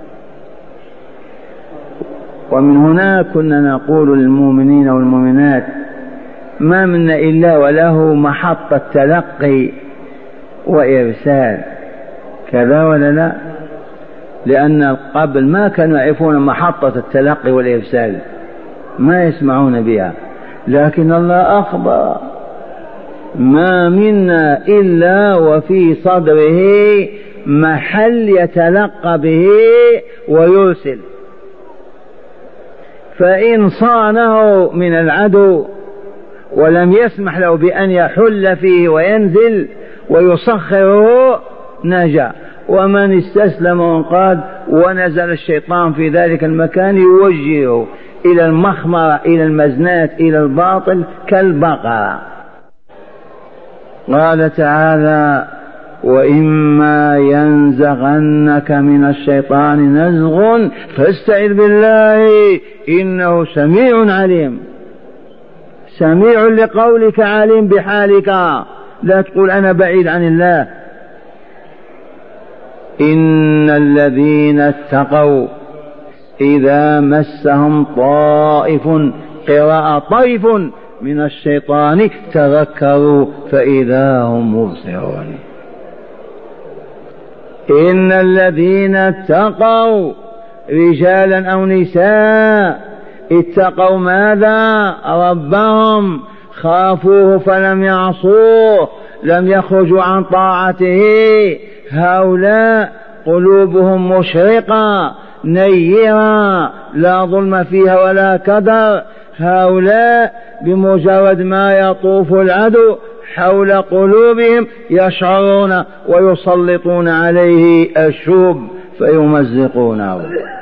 A: ومن هنا كنا نقول للمؤمنين والمؤمنات ما منا إلا وله محطة تلقي وإرسال، كذا ولا لا؟ لأن قبل ما كانوا يعرفون محطة التلقي والإرسال، ما يسمعون بها، لكن الله أخبر ما منا إلا وفي صدره محل يتلقى به ويرسل، فإن صانه من العدو ولم يسمح له بأن يحل فيه وينزل ويسخره نجا، ومن استسلم وانقاد ونزل الشيطان في ذلك المكان يوجهه إلى المخمرة إلى المزنات إلى الباطل كالبقرة. قال تعالى وإما ينزغنك من الشيطان نزغ فاستعذ بالله إنه سميع عليم. سميع لقولك عليم بحالك، لا تقول أنا بعيد عن الله. إن الذين اتقوا إذا مسهم طائف قراءة طيف من الشيطان تذكروا فإذا هم مبصرون. إن الذين اتقوا رجالا أو نساء اتقوا ماذا؟ ربهم، خافوه فلم يعصوه، لم يخرجوا عن طاعته، هؤلاء قلوبهم مشرقة نيرة لا ظلم فيها ولا كدر، هؤلاء بمجرد ما يطوف العدو حول قلوبهم يشعرون ويسلطون عليه الشوب فيمزقونه.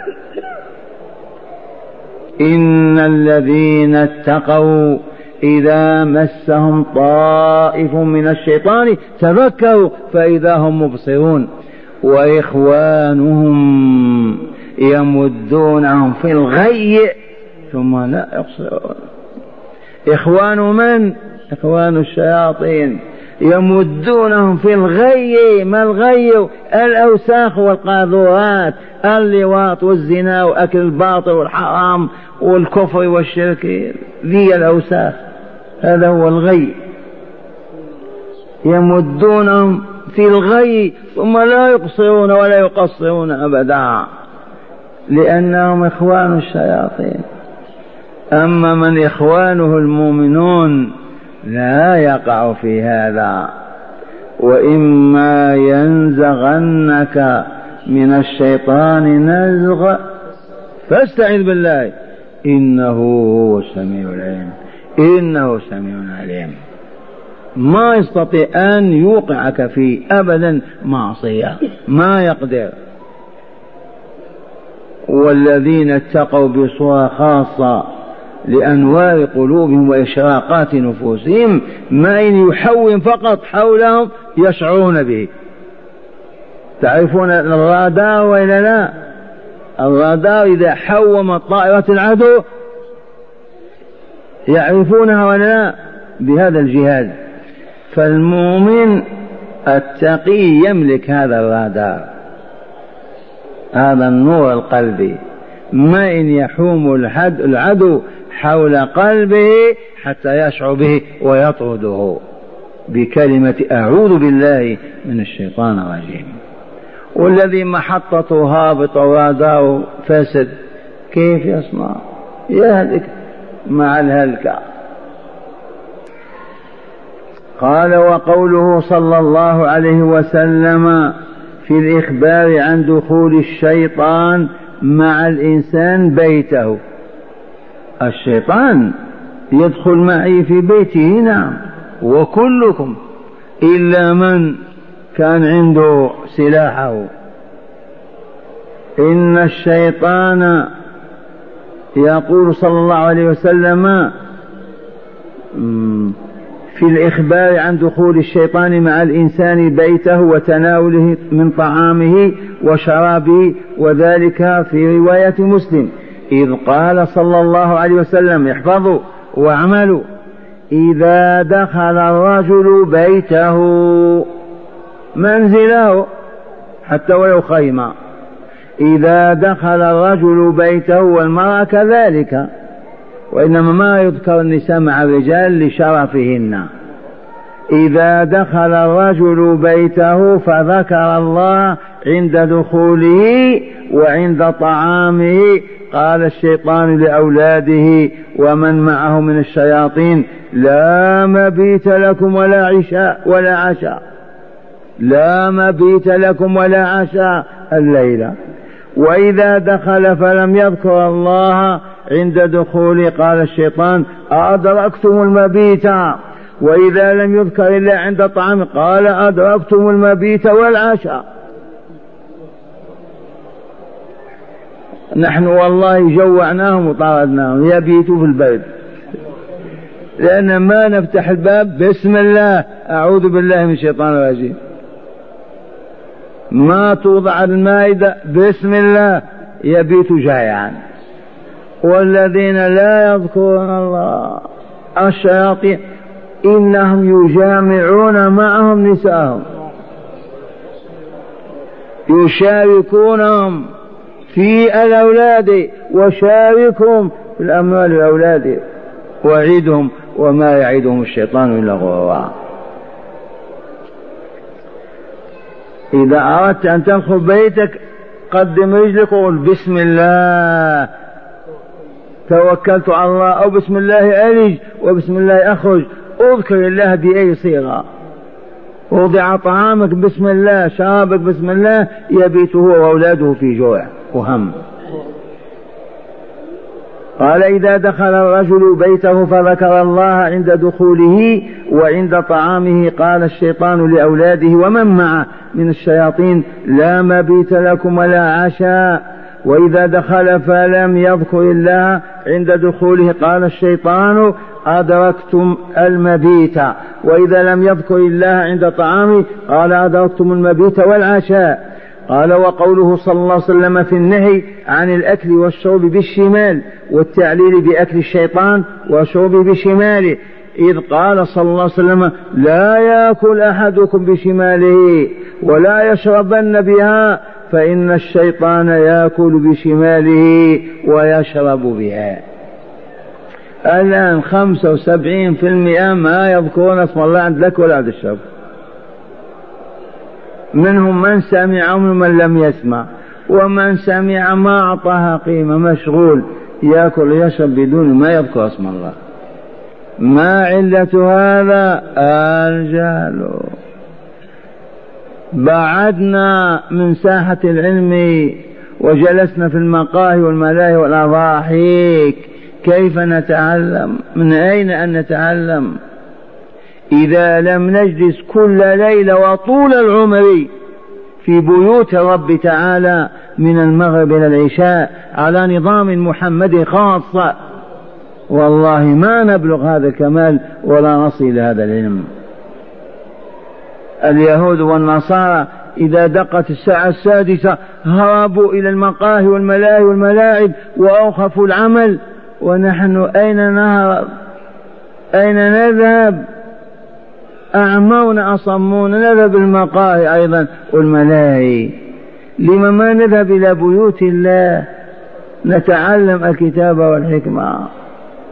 A: إن الذين اتقوا إذا مسهم طائف من الشيطان تذكروا فإذا هم مبصرون. وإخوانهم يمدونهم في الغي ثم لا يقصرون. إخوان من؟ إخوان الشياطين يمدونهم في الغي. ما الغي؟ الأوساخ والقاذورات، اللواط والزنا وأكل الباطل والحرام والكفر والشرك، ذي الأوساخ، هذا هو الغي. يمدونهم في الغي ثم لا يقصرون ولا يقصرون أبدا، لأنهم إخوان الشياطين. أما من إخوانه المؤمنون لا يقع في هذا. وإما ينزغنك من الشيطان نزغ فاستعذ بالله إنه هو السميع العليم. إنه سميع عليم، ما يستطيع أن يوقعك في أبدا معصية، ما يقدر. والذين اتقوا بصورة خاصة لأنوار قلوبهم وإشراقات نفوسهم، ما إن يحوم فقط حولهم يشعرون به. تعرفون الرادار وإلا لا؟ الرادار إذا حوم طائرة العدو يعرفونها ولا لا؟ بهذا الجهاز. فالمؤمن التقي يملك هذا الرادار، هذا النور القلبي، ما إن يحوم العدو حول قلبه حتى يشعر به ويطرده بكلمة أعوذ بالله من الشيطان الرجيم. والذي محطته هابط وراداه فاسد كيف يصنع؟ يهلك مع الهلكة. قال وقوله صلى الله عليه وسلم في الإخبار عن دخول الشيطان مع الإنسان بيته. الشيطان يدخل معي في بيته نعم، وكلكم إلا من كان عنده سلاحه. إن الشيطان يقول صلى الله عليه وسلم في الإخبار عن دخول الشيطان مع الإنسان بيته وتناوله من طعامه وشرابه، وذلك في رواية مسلم إذ قال صلى الله عليه وسلم احفظوا واعملوا إذا دخل الرجل بيته منزله حتى ولو خيمة، إذا دخل الرجل بيته والمرأة كذلك، وإنما ما يذكر النساء مع الرجال لشرفهن. إذا دخل الرجل بيته فذكر الله عند دخوله وعند طعامه قال الشيطان لأولاده ومن معه من الشياطين لا مبيت لكم ولا عشاء ولا عشاء، لا مبيت لكم ولا عشاء الليلة. وإذا دخل فلم يذكر الله عند دخوله قال الشيطان أدركتم المبيت، وإذا لم يذكر إلا عند طعام قال أدركتم المبيت والعشاء. نحن والله جوعناهم وطردناهم يبيتوا في البرد، لأن ما نفتح الباب بسم الله أعوذ بالله من الشيطان الرجيم، ما توضع المائدة بسم الله يبيت جائعا. والذين لا يذكرون الله الشياطين إنهم يجامعون معهم نساءهم يشاركونهم في الأولاد وشاركهم في الأموال الأولاد وعدهم وما يعدهم الشيطان إلا غرورا. إذا أردت أن تدخل بيتك قدم رجلك وقل بسم الله توكلت على الله، أو بسم الله ألج وبسم الله أخرج، اذكر الله بأي صيغة. وضع طعامك بسم الله، شرابك بسم الله، يبيت هو وأولاده في جوع وهم. قال إذا دخل الرجل بيته فذكر الله عند دخوله وعند طعامه قال الشيطان لأولاده ومن معه من الشياطين لا مبيت لكم ولا عشاء. وإذا دخل فلم يذكر الله عند دخوله قال الشيطان أدركتم المبيت، وإذا لم يذكر الله عند طعامه قال أدركتم المبيت والعشاء. قال وقوله صلى الله عليه وسلم في النهي عن الأكل والشرب بالشمال والتعليل بأكل الشيطان وشربه بشماله، إذ قال صلى الله عليه وسلم لا يأكل أحدكم بشماله ولا يشربن بها فإن الشيطان يأكل بشماله ويشرب بها. الآن خمسة وسبعين في المئة ما يذكرون اسم الله عند الأكل ولا عند الشرب، منهم من سمع ومن من لم يسمع، ومن سمع ما أعطاها قيمة مشغول يأكل ويشرب بدون ما يذكر اسم الله. ما علة هذا؟ الجهل. بعدنا من ساحة العلم وجلسنا في المقاهي والملاهي والأضاحيك. كيف نتعلم؟ من أين أن نتعلم إذا لم نجلس كل ليلة وطول العمر في بيوت الرب تعالى من المغرب إلى العشاء على نظام محمد خاصة؟ والله ما نبلغ هذا الكمال ولا نصل إلى هذا العلم. اليهود والنصارى إذا دقت الساعة السادسة هربوا إلى المقاهي والملاهي والملاعب وأوقفوا العمل، ونحن أين نهرب؟ أين نذهب؟ أعمون أصمون نذهب المقاهي أيضا والملاهي. لما ما نذهب إلى بيوت الله نتعلم الكتاب والحكمة؟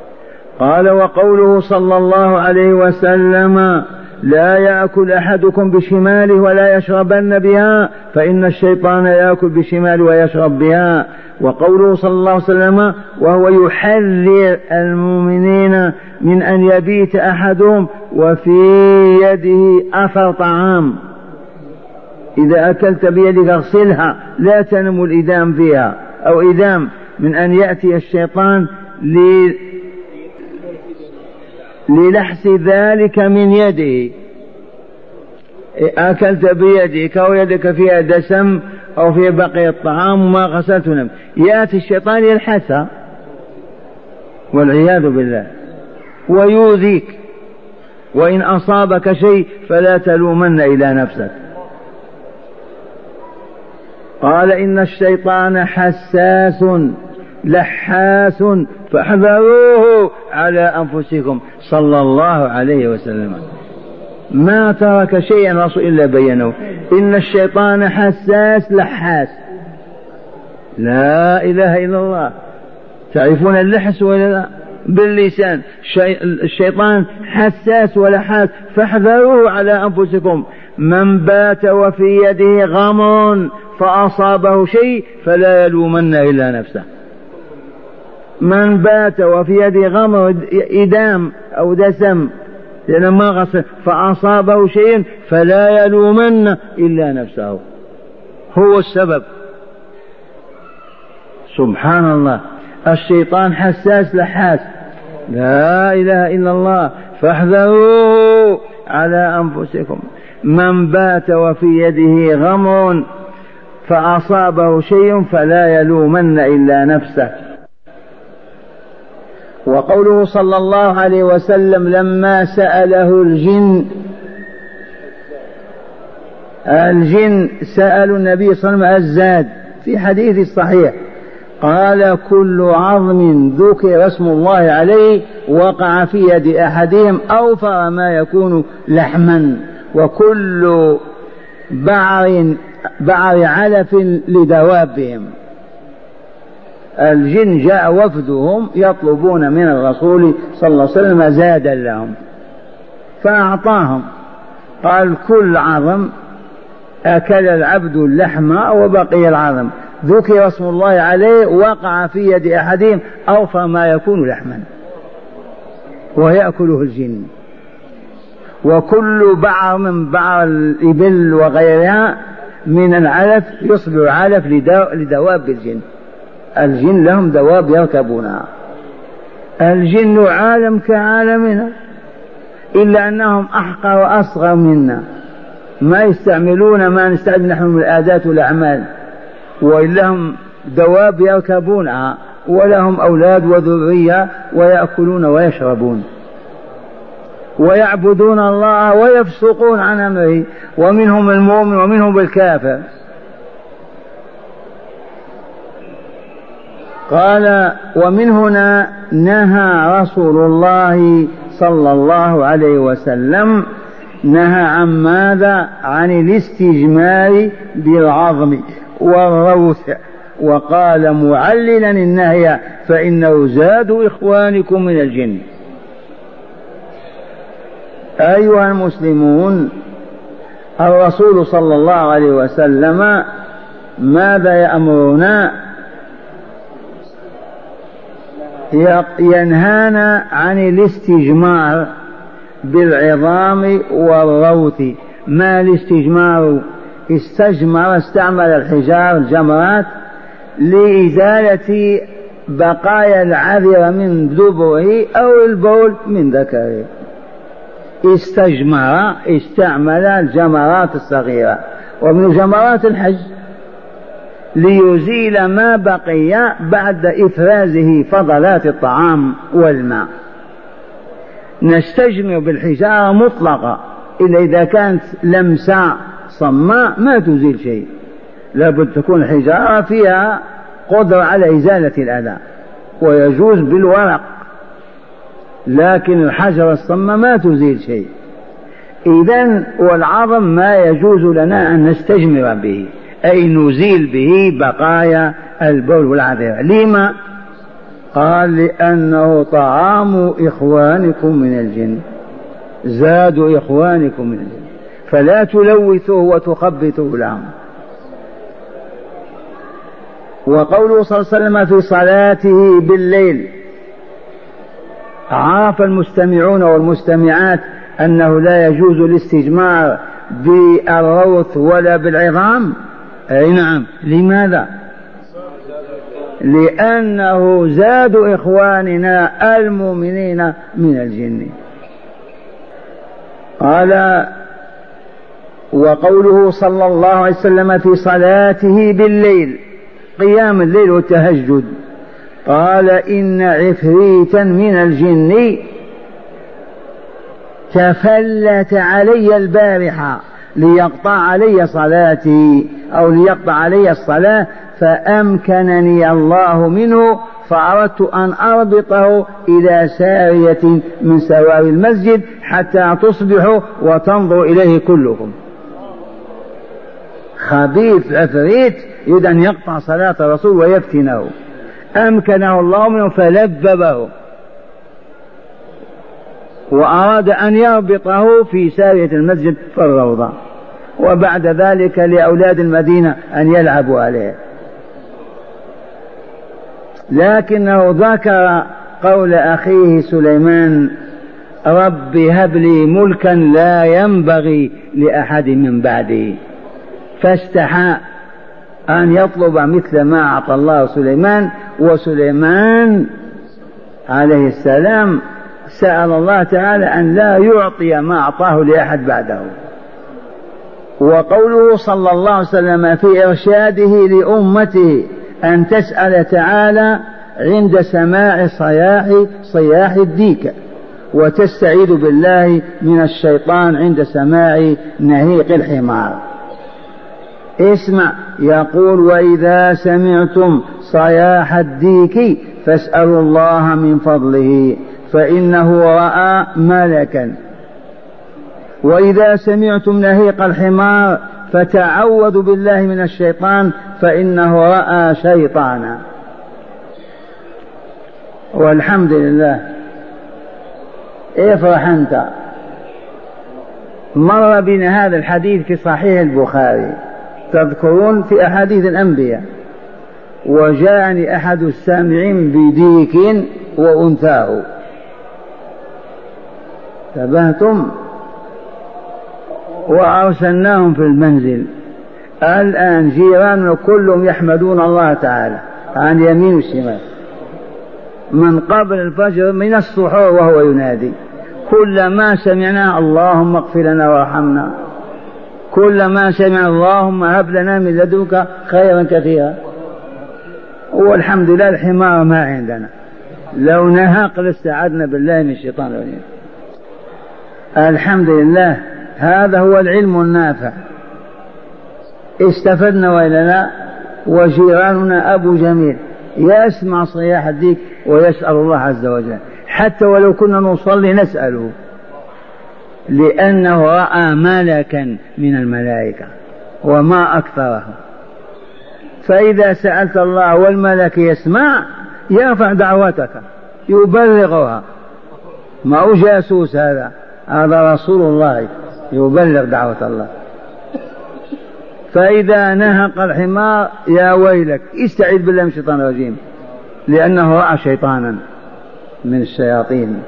A: قال وقوله صلى الله عليه وسلم لا يأكل أحدكم بشماله ولا يشربن بها فإن الشيطان يأكل بشماله ويشرب بها. وقوله صلى الله عليه وسلم وهو يحذر المؤمنين من أن يبيت أحدهم وفي يده أثر طعام، إذا أكلت بيدك اغسلها لا تنم الإدام فيها أو إدام من أن يأتي الشيطان للحس ذلك من يده. أكلت بيدك أو يدك فيها دسم أو في بقية الطعام وما غسلت نم، يأتي الشيطان يلحسها والعياذ بالله ويؤذيك، وإن أصابك شيء فلا تلومن إلى نفسك. قال إن الشيطان حساس لحاس فاحذروه على أنفسكم صلى الله عليه وسلم. ما ترك شيئا رسول إلا بينه. إن الشيطان حساس لحاس، لا إله إلا الله. تعرفون اللحس ولا لا؟ باللسان. الشيطان حساس ولحاس فاحذروه على أنفسكم. من بات وفي يده غمر فأصابه شيء فلا يلومن إلا نفسه. من بات وفي يده غمر إدام أو دسم لأن ما غسل فأصابه شيء فلا يلومن إلا نفسه، هو السبب. سبحان الله. الشيطان حساس لحاس، لا إله إلا الله. فاحذروه على أنفسكم. من بات وفي يده غمر فأصابه شيء فلا يلومن إلا نفسه. وقوله صلى الله عليه وسلم لما سأله الجن الجن سألوا النبي صلى الله عليه وسلم الزاد في حديث الصحيح، قال كل عظم ذكر اسم الله عليه وقع في يد أحدهم أوفر ما يكون لحما، وكل بعر بعر علف لدوابهم. الجن جاء وفدهم يطلبون من الرسول صلى الله عليه وسلم زادا لهم فأعطاهم، قال كل عظم أكل العبد اللحم وبقي العظم ذكر اسم الله عليه وقع في يد أحدهم أوفى ما يكون لحما ويأكله الجن. وكل بعر من بعر الإبل وغيرها من العلف يصبح علف لدواب الجن. الجن لهم دواب يركبونها. الجن عالم كعالمنا إلا أنهم أحقر وأصغر منا، ما يستعملون ما نستعمل نحن من الآدات والأعمال، وإلهم دواب يركبونها ولهم أولاد وذرية ويأكلون ويشربون ويعبدون الله ويفسقون عن أمره، ومنهم المؤمن ومنهم الكافر. قال ومن هنا نهى رسول الله صلى الله عليه وسلم، نهى عن ماذا؟ عن الاستجمار بالعظم والروث، وقال معللا النهي فإنه زاد إخوانكم من الجن. أيها المسلمون، الرسول صلى الله عليه وسلم ماذا يأمرنا؟ ينهانا عن الاستجمار بالعظام والروث. ما الاستجمار؟ استجمر استعمل الحجار الجمرات لإزالة بقايا العذر من دبره أو البول من ذكره. استجمر استعمل الجمرات الصغيرة ومن جمرات الحج ليزيل ما بقي بعد إفرازه فضلات الطعام والماء. نستجمر بالحجارة مطلقة إلا إذا كانت لمسة صماء ما تزيل شيء، لابد تكون الحجارة فيها قدرة على إزالة الأذى، ويجوز بالورق، لكن الحجر الصماء ما تزيل شيء. إذن والعظم ما يجوز لنا أن نستجمر به، أي نزيل به بقايا البول والعذر. لما؟ قال لأنه طعام إخوانكم من الجن، زاد إخوانكم من الجن، فلا تلوثوه وتخبثوه لهم. وقوله صلى الله عليه وسلم في صلاته بالليل، عرف المستمعون والمستمعات أنه لا يجوز الاستجمار بالروث ولا بالعظام. أي نعم. لماذا؟ لأنه زاد إخواننا المؤمنين من الجن. قال وقوله صلى الله عليه وسلم في صلاته بالليل، قيام الليل والتهجد، قال إن عفريتا من الجن تفلت علي البارحة ليقطع علي صلاتي أو ليقطع علي الصلاة، فأمكنني الله منه، فأردت أن أربطه إلى سارية من سواري المسجد حتى تصبحوا وتنظروا إليه كلكم. خبيث عفريت يريد أن يقطع صلاة الرسول ويفتنه، أمكنه الله منه فلببه وأراد أن يربطه في سارية المسجد في الروضة، وبعد ذلك لأولاد المدينة أن يلعبوا عليه. لكنه ذكر قول أخيه سليمان: رب هب لي ملكا لا ينبغي لأحد من بعدي، فاستحى أن يطلب مثل ما أعطى الله سليمان. وسليمان عليه السلام سأل الله تعالى أن لا يعطي ما أعطاه لأحد بعده. وقوله صلى الله عليه وسلم في إرشاده لأمته أن تسأل تعالى عند سماع صياح صياح الديك، وتستعيذ بالله من الشيطان عند سماع نهيق الحمار. اسمع، يقول: وإذا سمعتم صياح الديك فاسألوا الله من فضله فإنه رأى ملكا، وإذا سمعتم نهيق الحمار فتعوذوا بالله من الشيطان فإنه رأى شيطانا. والحمد لله. افرح أنت. مر بنا هذا الحديث في صحيح البخاري، تذكرون في أحاديث الأنبياء: وجاءني أحد السامعين بديك وأنثاه. تبهتم؟ وأرسلناهم في المنزل. الآن جيران كلهم يحمدون الله تعالى عن يمين الشمال، من قبل الفجر من السحور وهو ينادي. كلما سمعنا اللهم اغفر لنا وارحمنا، كلما سمع اللهم هب لنا من لدنك خيرا كثيرا. والحمد لله الحمار ما عندنا، لو نهق لاستعذنا بالله من الشيطان الرجيم. الحمد لله. هذا هو العلم النافع. استفدنا وإلا لا؟ وجيراننا أبو جميل يسمع صياح الديك ويسأل الله عز وجل، حتى ولو كنا نصلي نسأله، لأنه رأى ملكا من الملائكة وما أكثره. فإذا سألت الله والملك يسمع يرفع دعوتك يبلغها، ما هو جاسوس، هذا هذا رسول الله يبلغ دعوة الله. فإذا نهق الحمار يا ويلك، استعذ بالله من الشيطان الرجيم، لأنه رأى شيطانا من الشياطين.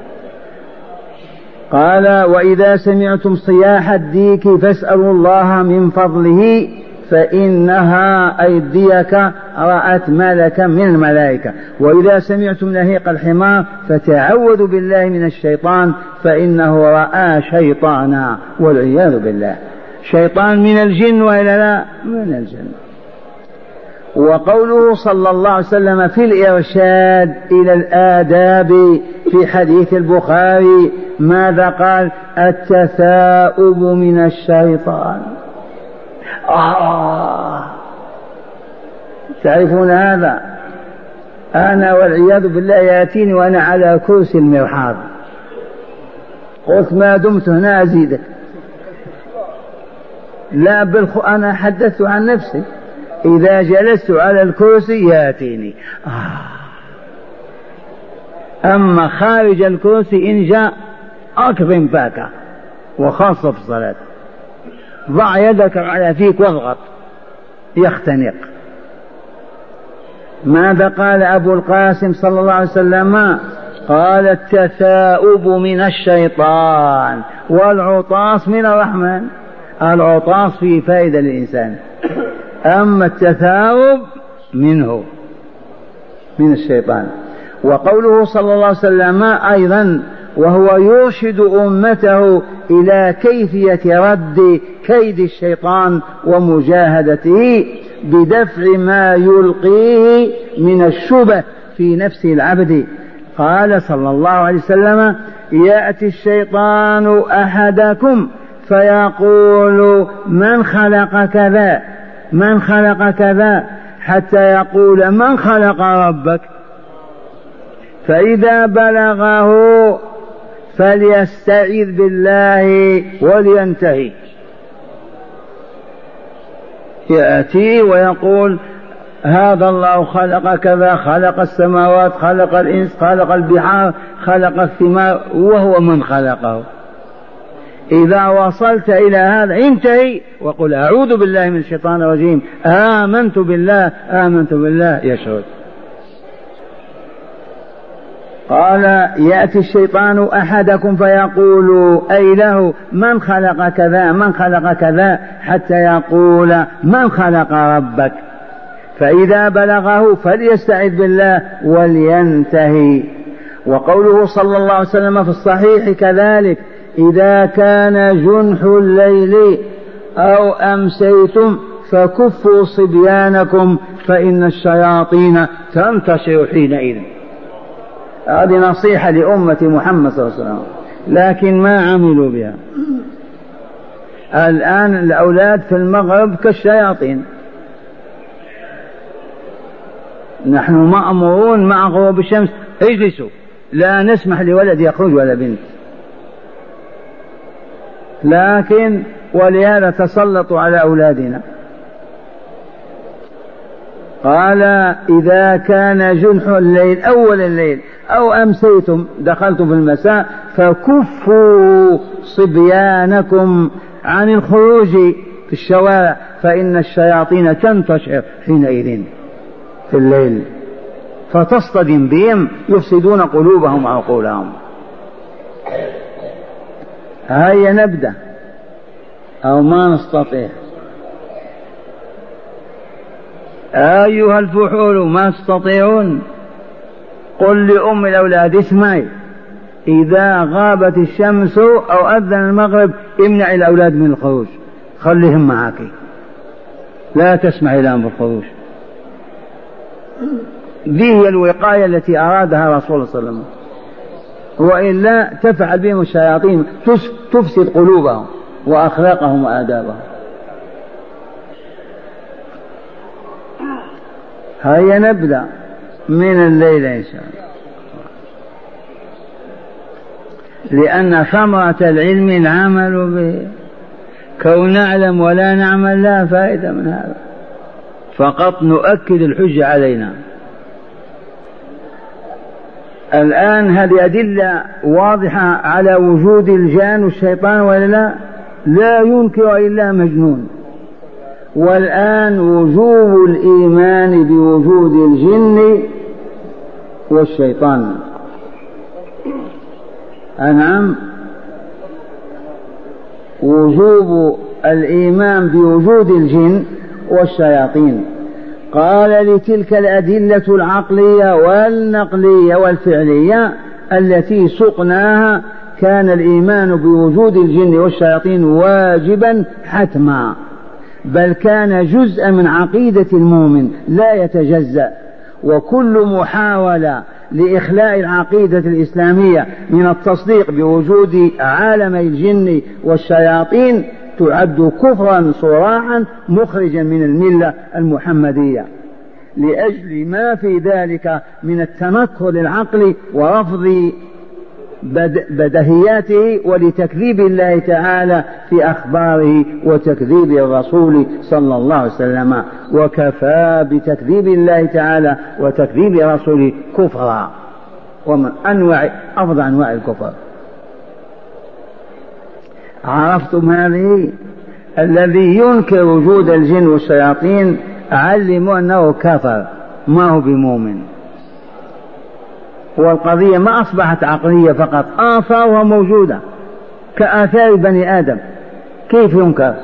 A: قال: وإذا سمعتم صياح الديك فاسألوا الله من فضله فإنها أي الديك رأت ملكا من الملائكة، وإذا سمعتم نهيق الحمار فتعوذوا بالله من الشيطان فإنه رأى شيطانا، والعياذ بالله. شيطان من الجن وإلا لا؟ من الجن. وقوله صلى الله عليه وسلم في الإرشاد إلى الآداب في حديث البخاري ماذا قال؟ التثاؤب من الشيطان. آه. تعرفون هذا؟ أنا والعياذ بالله يأتيني وأنا على كرسي المرحاض، قلت ما دمت هنا أزيدك. لا بالخ... أنا حدثت عن نفسي، إذا جلست على الكرسي يأتيني. آه. أما خارج الكرسي إن جاء أكرم فاك وخاصة في الصلاة، ضع يدك على فيك واضغط يختنق. ماذا قال أبو القاسم صلى الله عليه وسلم؟ قال التثاؤب من الشيطان والعطاس من الرحمن. العطاس فيه فائدة للإنسان، أما التثاؤب منه من الشيطان. وقوله صلى الله عليه وسلم أيضا وهو يرشد أمته إلى كيفية رد كيد الشيطان ومجاهدته بدفع ما يلقيه من الشبه في نفس العبد. قال صلى الله عليه وسلم يأتي الشيطان أحدكم فيقول من خلق كذا من خلق كذا حتى يقول من خلق ربك، فإذا بلغه فليستعذ بالله ولينتهي. يأتي ويقول هذا الله خلق كذا، خلق السماوات، خلق الإنس، خلق البحار، خلق الثمار، وهو من خلقه. إذا وصلت إلى هذا انتهي وقل أعوذ بالله من الشيطان الرجيم، آمنت بالله آمنت بالله، يشهد. قال يأتي الشيطان أحدكم فيقول أي له من خلق كذا من خلق كذا حتى يقول من خلق ربك، فإذا بلغه فليستعذ بالله ولينتهي. وقوله صلى الله عليه وسلم في الصحيح كذلك إذا كان جنح الليل أو أمسيتم فكفوا صبيانكم فإن الشياطين تنتشر حينئذ. هذه نصيحة لأمة محمد صلى الله عليه وسلم، لكن ما عملوا بها. الآن الأولاد في المغرب كالشياطين، نحن مأمورون مع غروب الشمس اجلسوا، لا نسمح لولد يخرج ولا بنت، لكن ولهذا تسلطوا على أولادنا. قال إذا كان جنح الليل أول الليل أو أمسيتم دخلتم في المساء فكفوا صبيانكم عن الخروج في الشوارع فإن الشياطين تنتشر حينئذ في الليل فتصطدم بهم يفسدون قلوبهم وعقولهم. هيا نبدأ أو ما نستطيع. أيها الفحول ما تستطيعون؟ قل لأم الأولاد اسمعي إذا غابت الشمس أو أذن المغرب امنع الأولاد من الخروج، خليهم معك، لا تسمع لهم بالخروج. ذي هي الوقاية التي أرادها رسول الله صلى الله عليه وسلم، وإلا تفعل بهم الشياطين تفسد قلوبهم وأخلاقهم وآدابهم. هيا نبدأ من الليلة إن شاء الله، لأن ثمرة العلم العمل به، كون نعلم ولا نعمل لا فائدة من هذا، فقط نؤكد الحجة علينا. الآن هذه أدلة واضحة على وجود الجان والشيطان ولا لا؟ لا ينكر إلا مجنون. والآن وجوب الإيمان بوجود الجن والشيطان. أنعم، وجوب الإيمان بوجود الجن والشياطين. قال لتلك الأدلة العقلية والنقلية والفعلية التي سقناها كان الإيمان بوجود الجن والشياطين واجبا حتما، بل كان جزءا من عقيدة المؤمن لا يتجزأ. وكل محاولة لإخلاء العقيدة الإسلامية من التصديق بوجود عالم الجن والشياطين تعد كفرا صراحا مخرجا من الملة المحمدية، لأجل ما في ذلك من التنكر للعقل ورفض بدهياته ولتكذيب الله تعالى في أخباره وتكذيب الرسول صلى الله عليه وسلم. وكفى بتكذيب الله تعالى وتكذيب رسوله كفرا. ومن أنواع أفضل أنواع الكفر. عرفتم هذه؟ الذي ينكر وجود الجن والشياطين علموا أنه كافر، ما هو بمؤمن. والقضية ما أصبحت عقلية فقط، آثارها موجودة كآثار بني آدم، كيف ينكر؟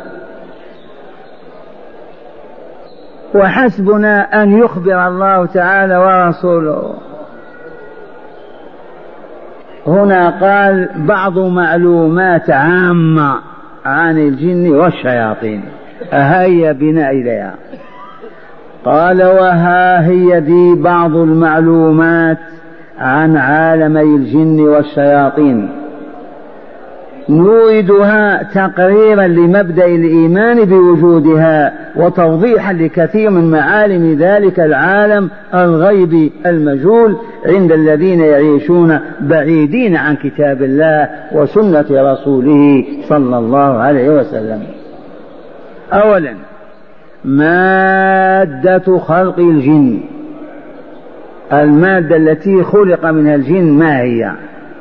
A: وحسبنا أن يخبر الله تعالى ورسوله. هنا قال بعض معلومات عامة عن الجن والشياطين، هيا بنا إليها. قال وها هي ذي بعض المعلومات عن عالمي الجن والشياطين، نوردها تقريرا لمبدأ الإيمان بوجودها وتوضيحا لكثير من معالم ذلك العالم الغيبي المجهول عند الذين يعيشون بعيدين عن كتاب الله وسنة رسوله صلى الله عليه وسلم. أولا مادة خلق الجن، المادة التي خلق منها الجن ما هي؟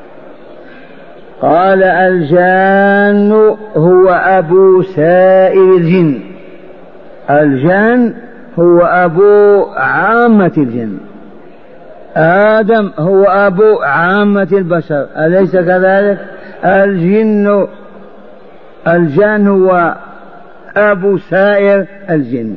A: قال الجان هو أبو سائر الجن، الجان هو أبو عامة الجن، آدم هو أبو عامة البشر، أليس كذلك؟ الجن الجان هو أبو سائر الجن.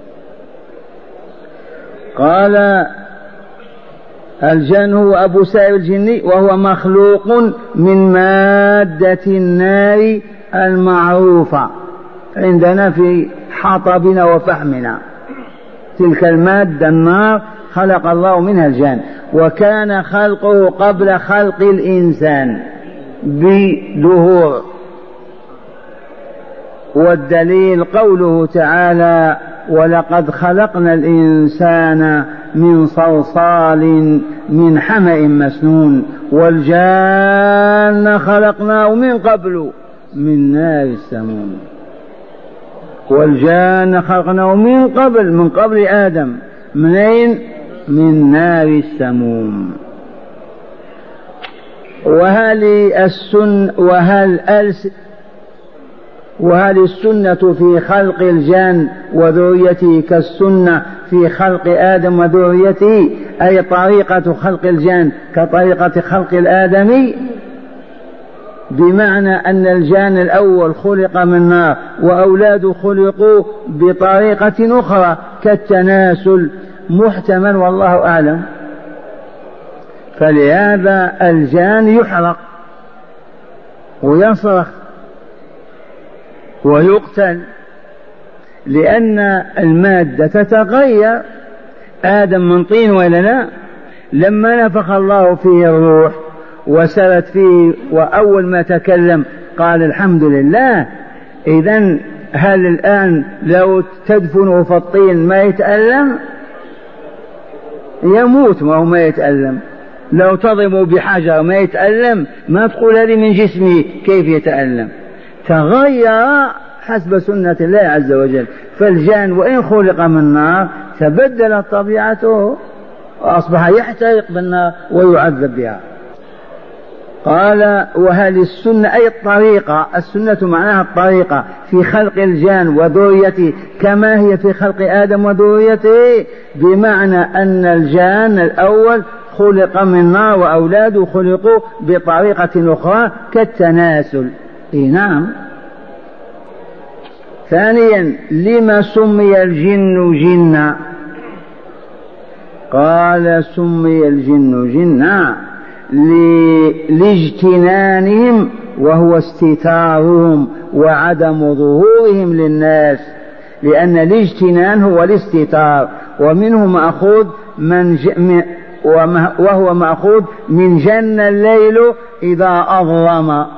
A: قال الجن هو أبو سائر الجن وهو مخلوق من مادة النار المعروفة عندنا في حطبنا وفحمنا، تلك المادة النار خلق الله منها الجن، وكان خلقه قبل خلق الإنسان بدهور. والدليل قوله تعالى ولقد خلقنا الإنسان من صلصال من حمأ مسنون والجان خلقناه من قبل من نار السموم. والجان خلقناه من قبل من قبل آدم، منين؟ من نار السموم. وهل السن وهل ألس وهل السنة في خلق الجان وذريته كالسنة في خلق آدم وذريته، أي طريقة خلق الجان كطريقة خلق الآدمي؟ بمعنى أن الجان الأول خلق من نار وأولاده خلقوا بطريقة أخرى كالتناسل، محتمل والله أعلم. فلهذا الجان يحرق ويصرخ ويقتل، لأن المادة تتغير. آدم من طين ولا لا؟ لما نفخ الله فيه الروح وسرت فيه وأول ما تكلم قال الحمد لله. إذن هل الآن لو تدفنه في الطين ما يتألم؟ يموت ما هو ما يتألم. لو تضربه بحجر ما يتألم؟ ما تقول هذه من جسمي كيف يتألم؟ تغير حسب سنة الله عز وجل. فالجان وإن خلق من نار تبدلت طبيعته وأصبح يحترق بالنار ويعذب بها. قال وهل السنة أي الطريقة، السنة معناها الطريقة في خلق الجان وذريته كما هي في خلق آدم وذريته، بمعنى أن الجان الأول خلق من نار وأولاده خلقوا بطريقة أخرى كالتناسل. إيه نعم. ثانيا لما سمي الجن جنا؟ قال سمي الجن جنا لاجتنانهم وهو استتارهم وعدم ظهورهم للناس، لأن الاجتنان هو الاستتار، ومنه مأخوذ من ج... وهو مأخوذ من جن الليل إذا أظلم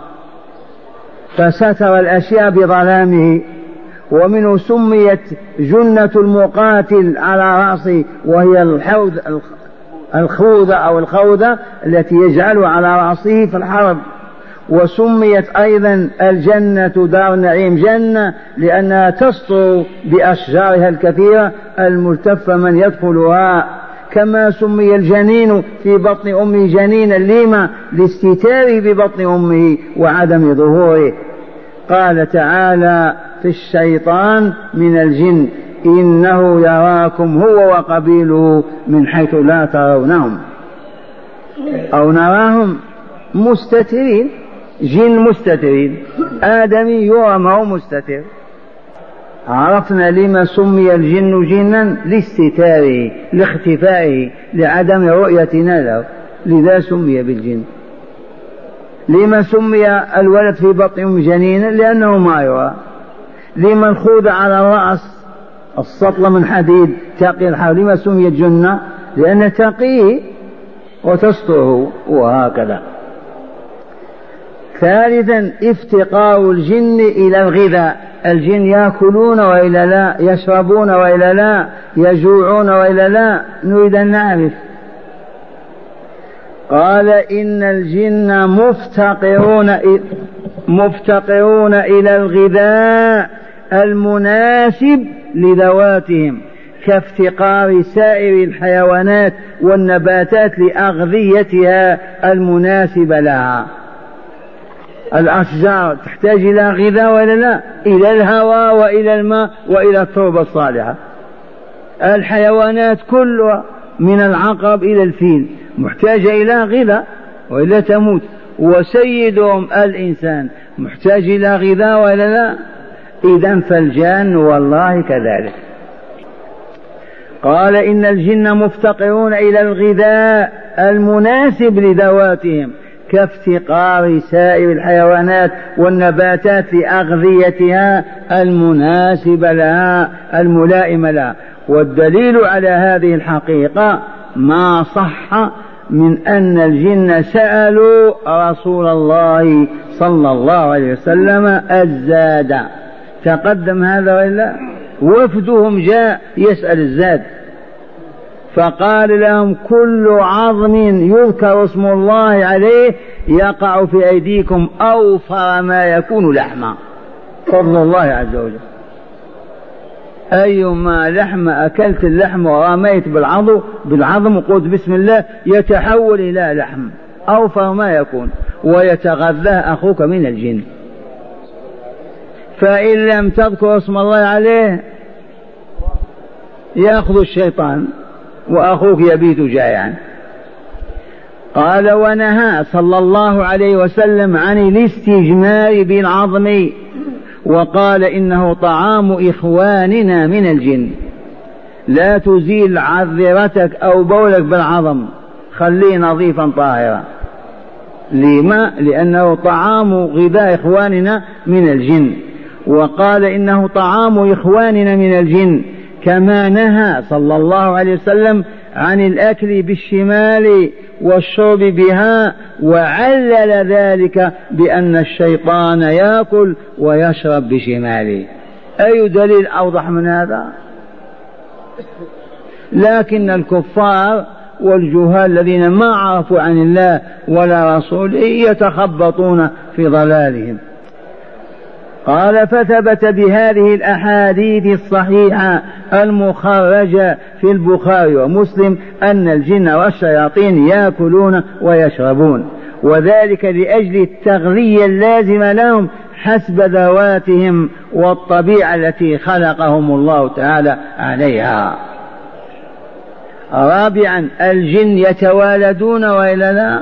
A: فستر الأشياء بظلامه. ومنه سميت جنة المقاتل على رأسه وهي الحوض الخوذة أو الخوذة التي يجعل على رأسه في الحرب. وسميت أيضا الجنة دار النعيم جنة لأنها تسطر بأشجارها الكثيرة الملتفة من يدخلها كما سمي الجنين في بطن أمه جنينا لما لاستتاره ببطن أمه وعدم ظهوره. قال تعالى في الشيطان من الجن إنه يراكم هو وقبيله من حيث لا ترونهم أو نراهم مستترين، جن مستترين، آدمي يرى ما هو مستتر. عرفنا لما سمي الجن جنا لاستتاره لاختفائه لعدم رؤيتنا له، لذا سمي بالجن. لما سمي الولد في بطن جنينا لأنه ما يرى. لما الخوذ على الرأس السطل من حديد تقي الحول، لما سمي الجنة لأن تقيه وتستره وهكذا. ثالثا افتقار الجن إلى الغذاء، الجن يأكلون وإلا لا، يشربون وإلا لا، يجوعون وإلا لا، نريد أن نعرف. قال إن الجن مفتقرون مفتقرون إلى الغذاء المناسب لذواتهم كافتقار سائر الحيوانات والنباتات لأغذيتها المناسبة لها. الأشجار تحتاج إلى غذاء ولا لا؟ إلى الهواء وإلى الماء وإلى التربة الصالحة. الحيوانات كلها من العقرب إلى الفيل محتاجة إلى غذاء وإلا تموت، وسيدهم الإنسان محتاج إلى غذاء ولا لا؟ إذن فالجان والله كذلك. قال إن الجن مفتقرون إلى الغذاء المناسب لذواتهم كافتقار سائر الحيوانات والنباتات لأغذيتها المناسبة لها الملائمة لها. والدليل على هذه الحقيقة ما صح من أن الجن سألوا رسول الله صلى الله عليه وسلم الزاد. تقدم هذا ولا وفدهم جاء يسأل الزاد، فقال لهم كل عظم يذكر اسم الله عليه يقع في أيديكم أوفر ما يكون لحما، فضل الله عز وجل. أيما لحم أكلت اللحم ورميت بالعظم بالعظم وقلت بسم الله يتحول إلى لحم أوفر ما يكون، ويتغذى أخوك من الجن. فإن لم تذكر اسم الله عليه يأخذ الشيطان وأخوك يبيت جائعا. قال ونهى صلى الله عليه وسلم عن الاستجمار بالعظم، وقال إنه طعام إخواننا من الجن. لا تزيل عذرتك أو بولك بالعظم، خليه نظيفا طاهرا. لما؟ لأنه طعام غذاء إخواننا من الجن. وقال إنه طعام إخواننا من الجن، كما نهى صلى الله عليه وسلم عن الأكل بالشمال والشرب بها، وعلل ذلك بأن الشيطان يأكل ويشرب بشماله. أي دليل أوضح من هذا؟ لكن الكفار والجهال الذين ما عرفوا عن الله ولا رسوله يتخبطون في ضلالهم. قال فثبت بهذه الأحاديث الصحيحة المخرجة في البخاري ومسلم أن الجن والشياطين يأكلون ويشربون، وذلك لأجل التغذية اللازمة لهم حسب ذواتهم والطبيعة التي خلقهم الله تعالى عليها. رابعا الجن يتوالدون وإلا لا؟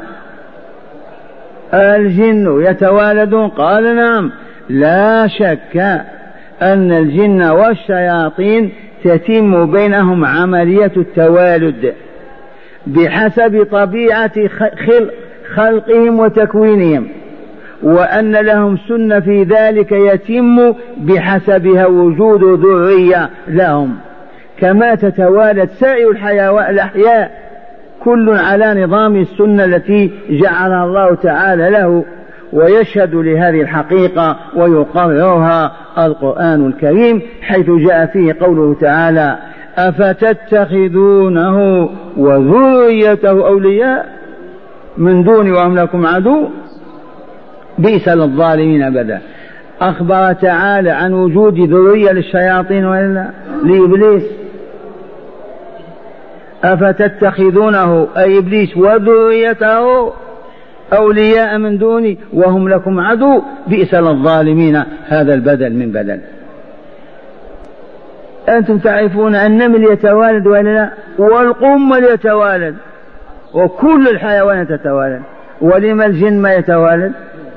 A: الجن يتوالدون. قال نعم، لا شك أن الجن والشياطين تتم بينهم عملية التوالد بحسب طبيعة خلقهم وتكوينهم، وأن لهم سنة في ذلك يتم بحسبها وجود ذرية لهم، كما تتوالد سائر الأحياء كل على نظام السنة التي جعلها الله تعالى له. ويشهد لهذه الحقيقة ويقررها القرآن الكريم، حيث جاء فيه قوله تعالى أفتتخذونه وذريته أولياء من دون وهم لكم عدو بئس للظالمين بدلا. أخبر تعالى عن وجود ذرية للشياطين وإلا لإبليس. أفتتخذونه أي إبليس وذريته أولياء من دوني وهم لكم عدو بئس للظالمين هذا البدل من بدل. أنتم تعرفون أن النمل يتوالد ولا لا؟ والقمل يتوالد وكل الحيوانات تتوالد، ولما الجن ما يتوالد؟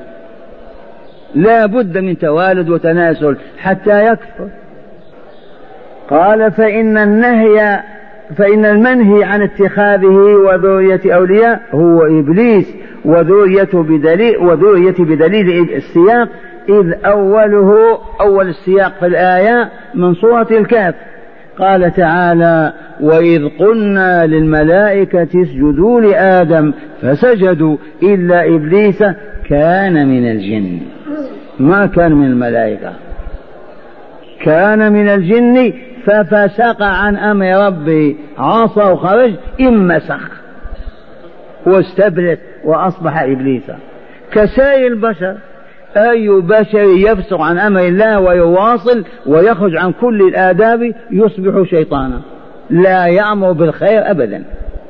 A: لا بد من توالد وتناسل حتى يكفر. قال فإن النهي فإن المنهي عن اتخاذه وذرية أولياء هو إبليس وذريته بدليل وذريته بدليل السياق، إذ أوله أول السياق في الآية من سورة الكهف قال تعالى وإذ قلنا للملائكة اسجدوا لآدم فسجدوا إلا إبليس كان من الجن. ما كان من الملائكة، كان من الجن ففسق عن أمر ربه، عصى وخرج انمسخ واستبرت وأصبح إبليس كسائر البشر. أي بشر يفسق عن أمر الله ويواصل ويخرج عن كل الآداب يصبح شيطانا لا يأمر بالخير أبدا.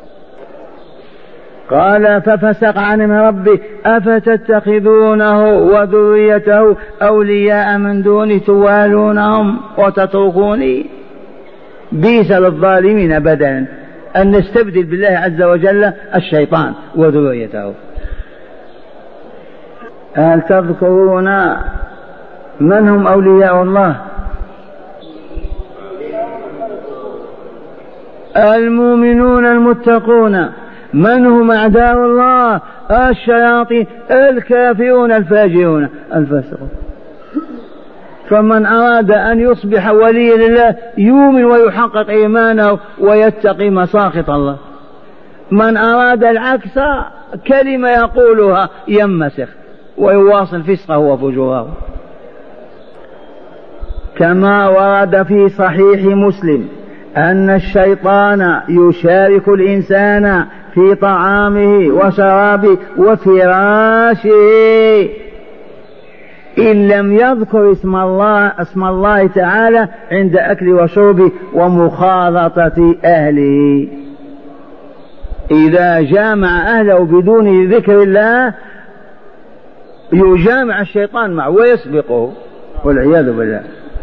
A: قال ففسق عن أمر ربه أفتتخذونه وذريته أولياء من دوني توالونهم وتتركوني بئس للظالمين بدلا أن نستبدل بالله عز وجل الشيطان وذريته. هل تذكرون من هم أولياء الله؟ المؤمنون المتقون. من هم أعداء الله؟ الشياطين الكافرون الفاجرون الفاسقون. فمن أراد أن يصبح وليا لله يؤمن ويحقق إيمانه ويتقي مساخط الله. من أراد العكس كلمة يقولها ينمسخ ويواصل فسقه وفجوره. كما ورد في صحيح مسلم أن الشيطان يشارك الإنسان في طعامه وشرابه وفراشه إن لم يذكر اسم الله, اسم الله تعالى عند أكل وشرب ومخالطة أهله. إذا جامع أهله بدون ذكر الله يجامع الشيطان معه ويسبقه والعياذ بالله.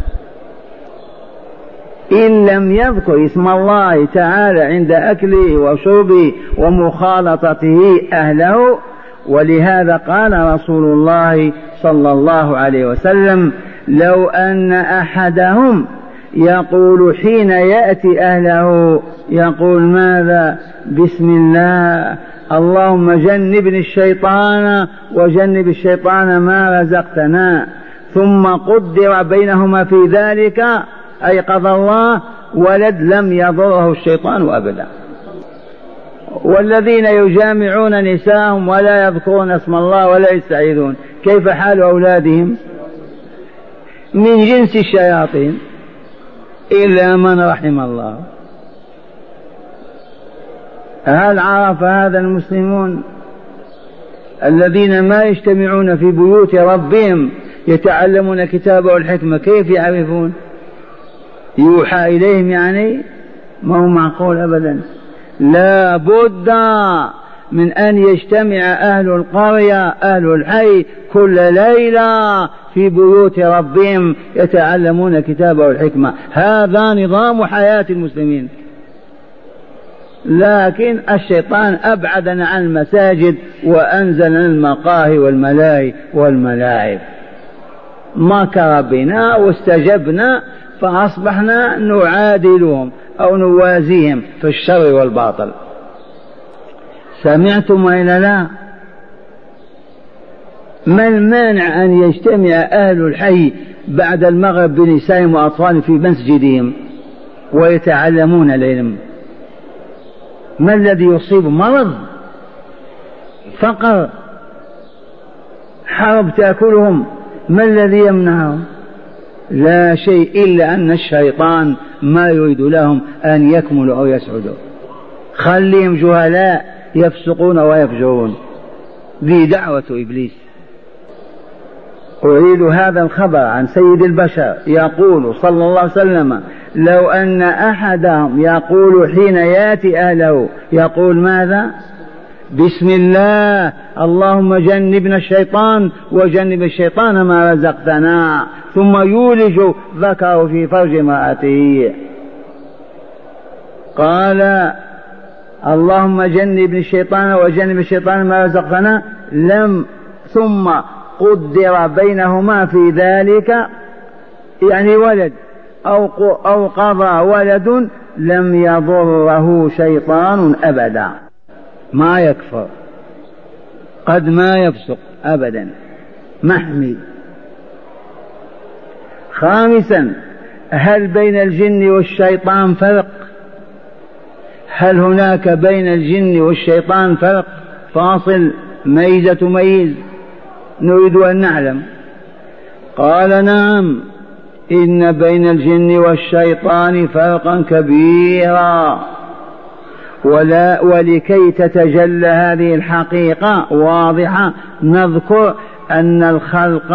A: إن لم يذكر اسم الله تعالى عند أكله وشربه ومخالطته أهله. ولهذا قال رسول الله صلى الله عليه وسلم لو أن أحدهم يقول حين يأتي أهله يقول ماذا؟ بسم الله اللهم جنبني الشيطان وجنب الشيطان ما رزقتنا، ثم قدر بينهما في ذلك أي قضى الله ولد لم يضره الشيطان أبدا. والذين يجامعون نساءهم ولا يذكرون اسم الله ولا يستعيذون كيف حال أولادهم؟ من جنس الشياطين إلا من رحم الله. هل عرف هذا المسلمون الذين ما يجتمعون في بيوت ربهم يتعلمون كتابه والحكمة كيف يعرفون؟ يوحى إليهم يعني؟ ما هو معقول أبدا. لا بد من أن يجتمع أهل القرية أهل الحي كل ليلة في بيوت ربهم يتعلمون كتابه والحكمة. هذا نظام حياة المسلمين. لكن الشيطان أبعدنا عن المساجد وأنزلنا المقاهي والملاهي والملاعب. مكر بنا واستجبنا فأصبحنا نعادلهم أو نوازيهم في الشر والباطل. سمعتم وإلا لا؟ ما المانع أن يجتمع أهل الحي بعد المغرب بنسائهم وأطفالهم في مسجدهم ويتعلمون العلم؟ ما الذي يصيب؟ مرض، فقر، حرب تأكلهم، ما الذي يمنعهم؟ لا شيء إلا أن الشيطان ما يريد لهم أن يكملوا أو يسعدوا. خليهم جهلاء يفسقون ويفجرون. ذي دعوة إبليس. أريد هذا الخبر عن سيد البشر يقول صلى الله عليه وسلم: لو أن أحدهم يقول حين يأتي أهله يقول ماذا؟ بسم الله، اللهم جنبنا الشيطان وجنب الشيطان ما رزقتنا، ثم يولج ذكره في فرج امرأته. قال: اللهم جنبني الشيطان وجنب الشيطان ما رزقتنا، لم ثم قدر بينهما في ذلك يعني ولد أو أو قضى ولد، لم يضره شيطان أبدا، ما يكفر، قد ما يفسق أبدا، محمي. خامسا: هل بين الجن والشيطان فرق؟ هل هناك بين الجن والشيطان فرق فاصل ميزة تميز؟ نريد أن نعلم. قال: نعم، إن بين الجن والشيطان فرقا كبيرا، ولا ولكي تتجلى هذه الحقيقة واضحة نذكر أن الخلق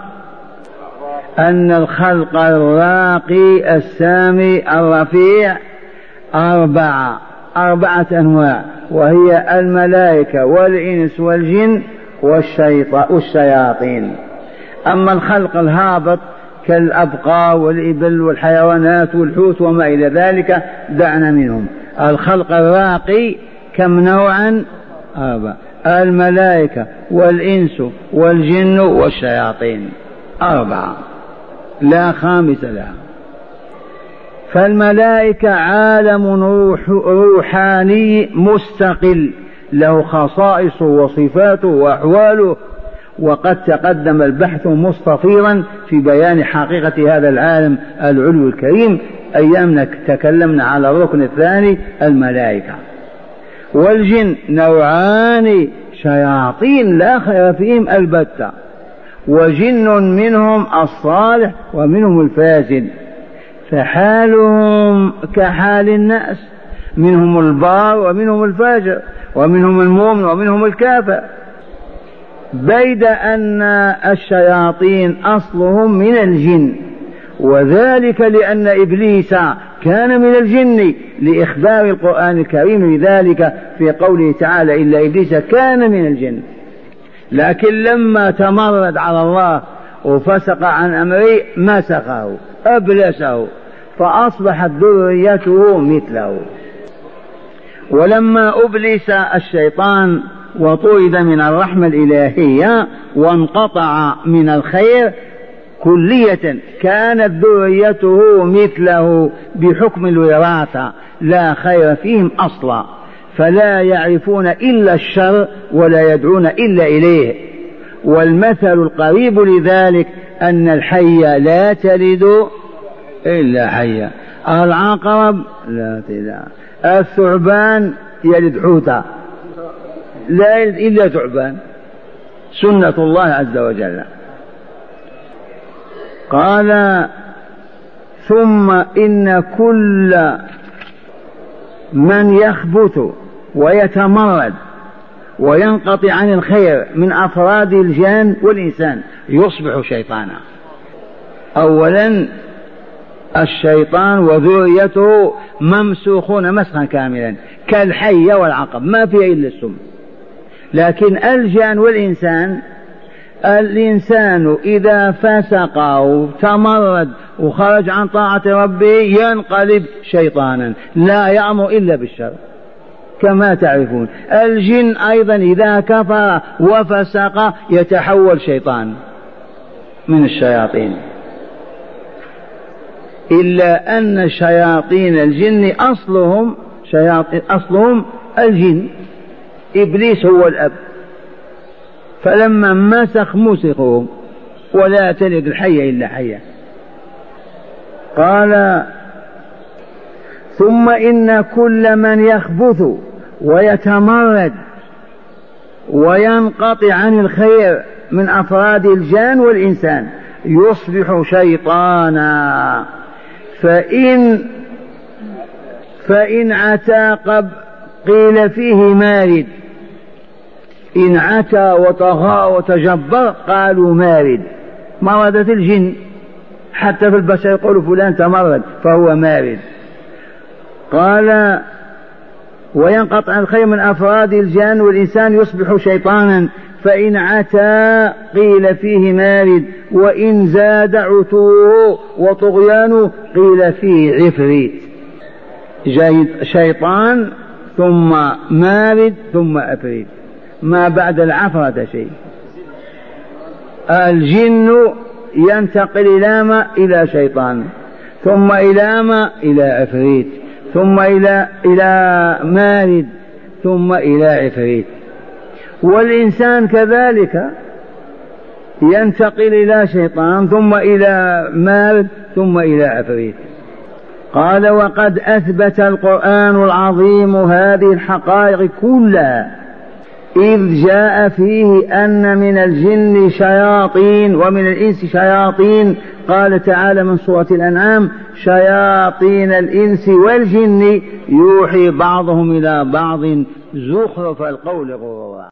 A: أن الخلق الراقي السامي الرفيع أربعة أربعة أنواع، وهي الملائكة والإنس والجن والشياطين. أما الخلق الهابط كالأبقار والإبل والحيوانات والحوت وما إلى ذلك دعنا منهم. الخلق الراقي كم نوعا؟ أربعة: الملائكة والإنس والجن والشياطين، أربعة لا خامس لها. فالملائكة عالم روح روحاني مستقل له خصائص وصفاته وأحواله، وقد تقدم البحث مستفيضا في بيان حقيقة هذا العالم العلو الكريم أيامنا تكلمنا على الركن الثاني الملائكة. والجن نوعان: شياطين لا خير فيهم البتة، وجن منهم الصالح ومنهم الفاسد، فحالهم كحال الناس، منهم البار ومنهم الفاجر، ومنهم المؤمن ومنهم الكافر. بيد أن الشياطين أصلهم من الجن، وذلك لأن إبليس كان من الجن، لإخبار القرآن الكريم بذلك في قوله تعالى: إلا إبليس كان من الجن. لكن لما تمرد على الله وفسق عن أمره مسخه أبلسه، فأصبحت ذريته مثله. ولما أبلس الشيطان وطرد من الرحمة الإلهية وانقطع من الخير كلية، كانت ذريته مثله بحكم الوراثة، لا خير فيهم أصلا، فلا يعرفون إلا الشر ولا يدعون إلا إليه. والمثل القريب لذلك أن الحية لا تلد إلا حية، العقرب لا تلد، الثعبان يلد حوتا لا يلد إلا ثعبان، سنة الله عز وجل. قال: ثم إن كل من يخبث ويتمرد وينقطع عن الخير من أفراد الجان والإنسان يصبح شيطانا. أولا الشيطان وذريته ممسوخون مسخا كاملا كالحية والعقب، ما فيها إلا السم. لكن الجان والإنسان، الإنسان إذا فسق وتمرد وخرج عن طاعة ربه ينقلب شيطانا لا يأمر إلا بالشر كما تعرفون. الجن أيضا إذا كفر وفسق يتحول شيطان من الشياطين، إلا أن شياطين الجن أصلهم شياطين أصلهم الجن، إبليس هو الأب، فلما مسخ مسخهم، ولا تلد الحية إلا حية. قال: ثم إن كل من يخبث ويتمرد وينقطع عن الخير من أفراد الجان والإنسان يصبح شيطانا. فإن فإن عتاقب قيل فيه مارد، إن عتى وطغى وتجبر قالوا مارد، مردة الجن، حتى في البشر يقول فلان تمرد فهو مارد. قال وينقطع الخير من أفراد الجان والإنسان يصبح شيطانا، فإن عتى قيل فيه مارد، وإن زاد عتوه وطغيانه قيل فيه عفريت. شيطان ثم مارد ثم عفريت، ما بعد العفرة شيء. الجن ينتقل إلى ما؟ إلى شيطان، ثم إلى ما؟ إلى عفريت، ثم إلى إلى مارد، ثم إلى عفريت. والإنسان كذلك ينتقل إلى شيطان، ثم إلى مارد، ثم إلى عفريت. قال وقد أثبت القرآن العظيم هذه الحقائق كلها، إذ جاء فيه أن من الجن شياطين ومن الإنس شياطين. قال تعالى من سورة الأنعام شياطين الإنس والجن يوحي بعضهم إلى بعض زخرف القول غرورا.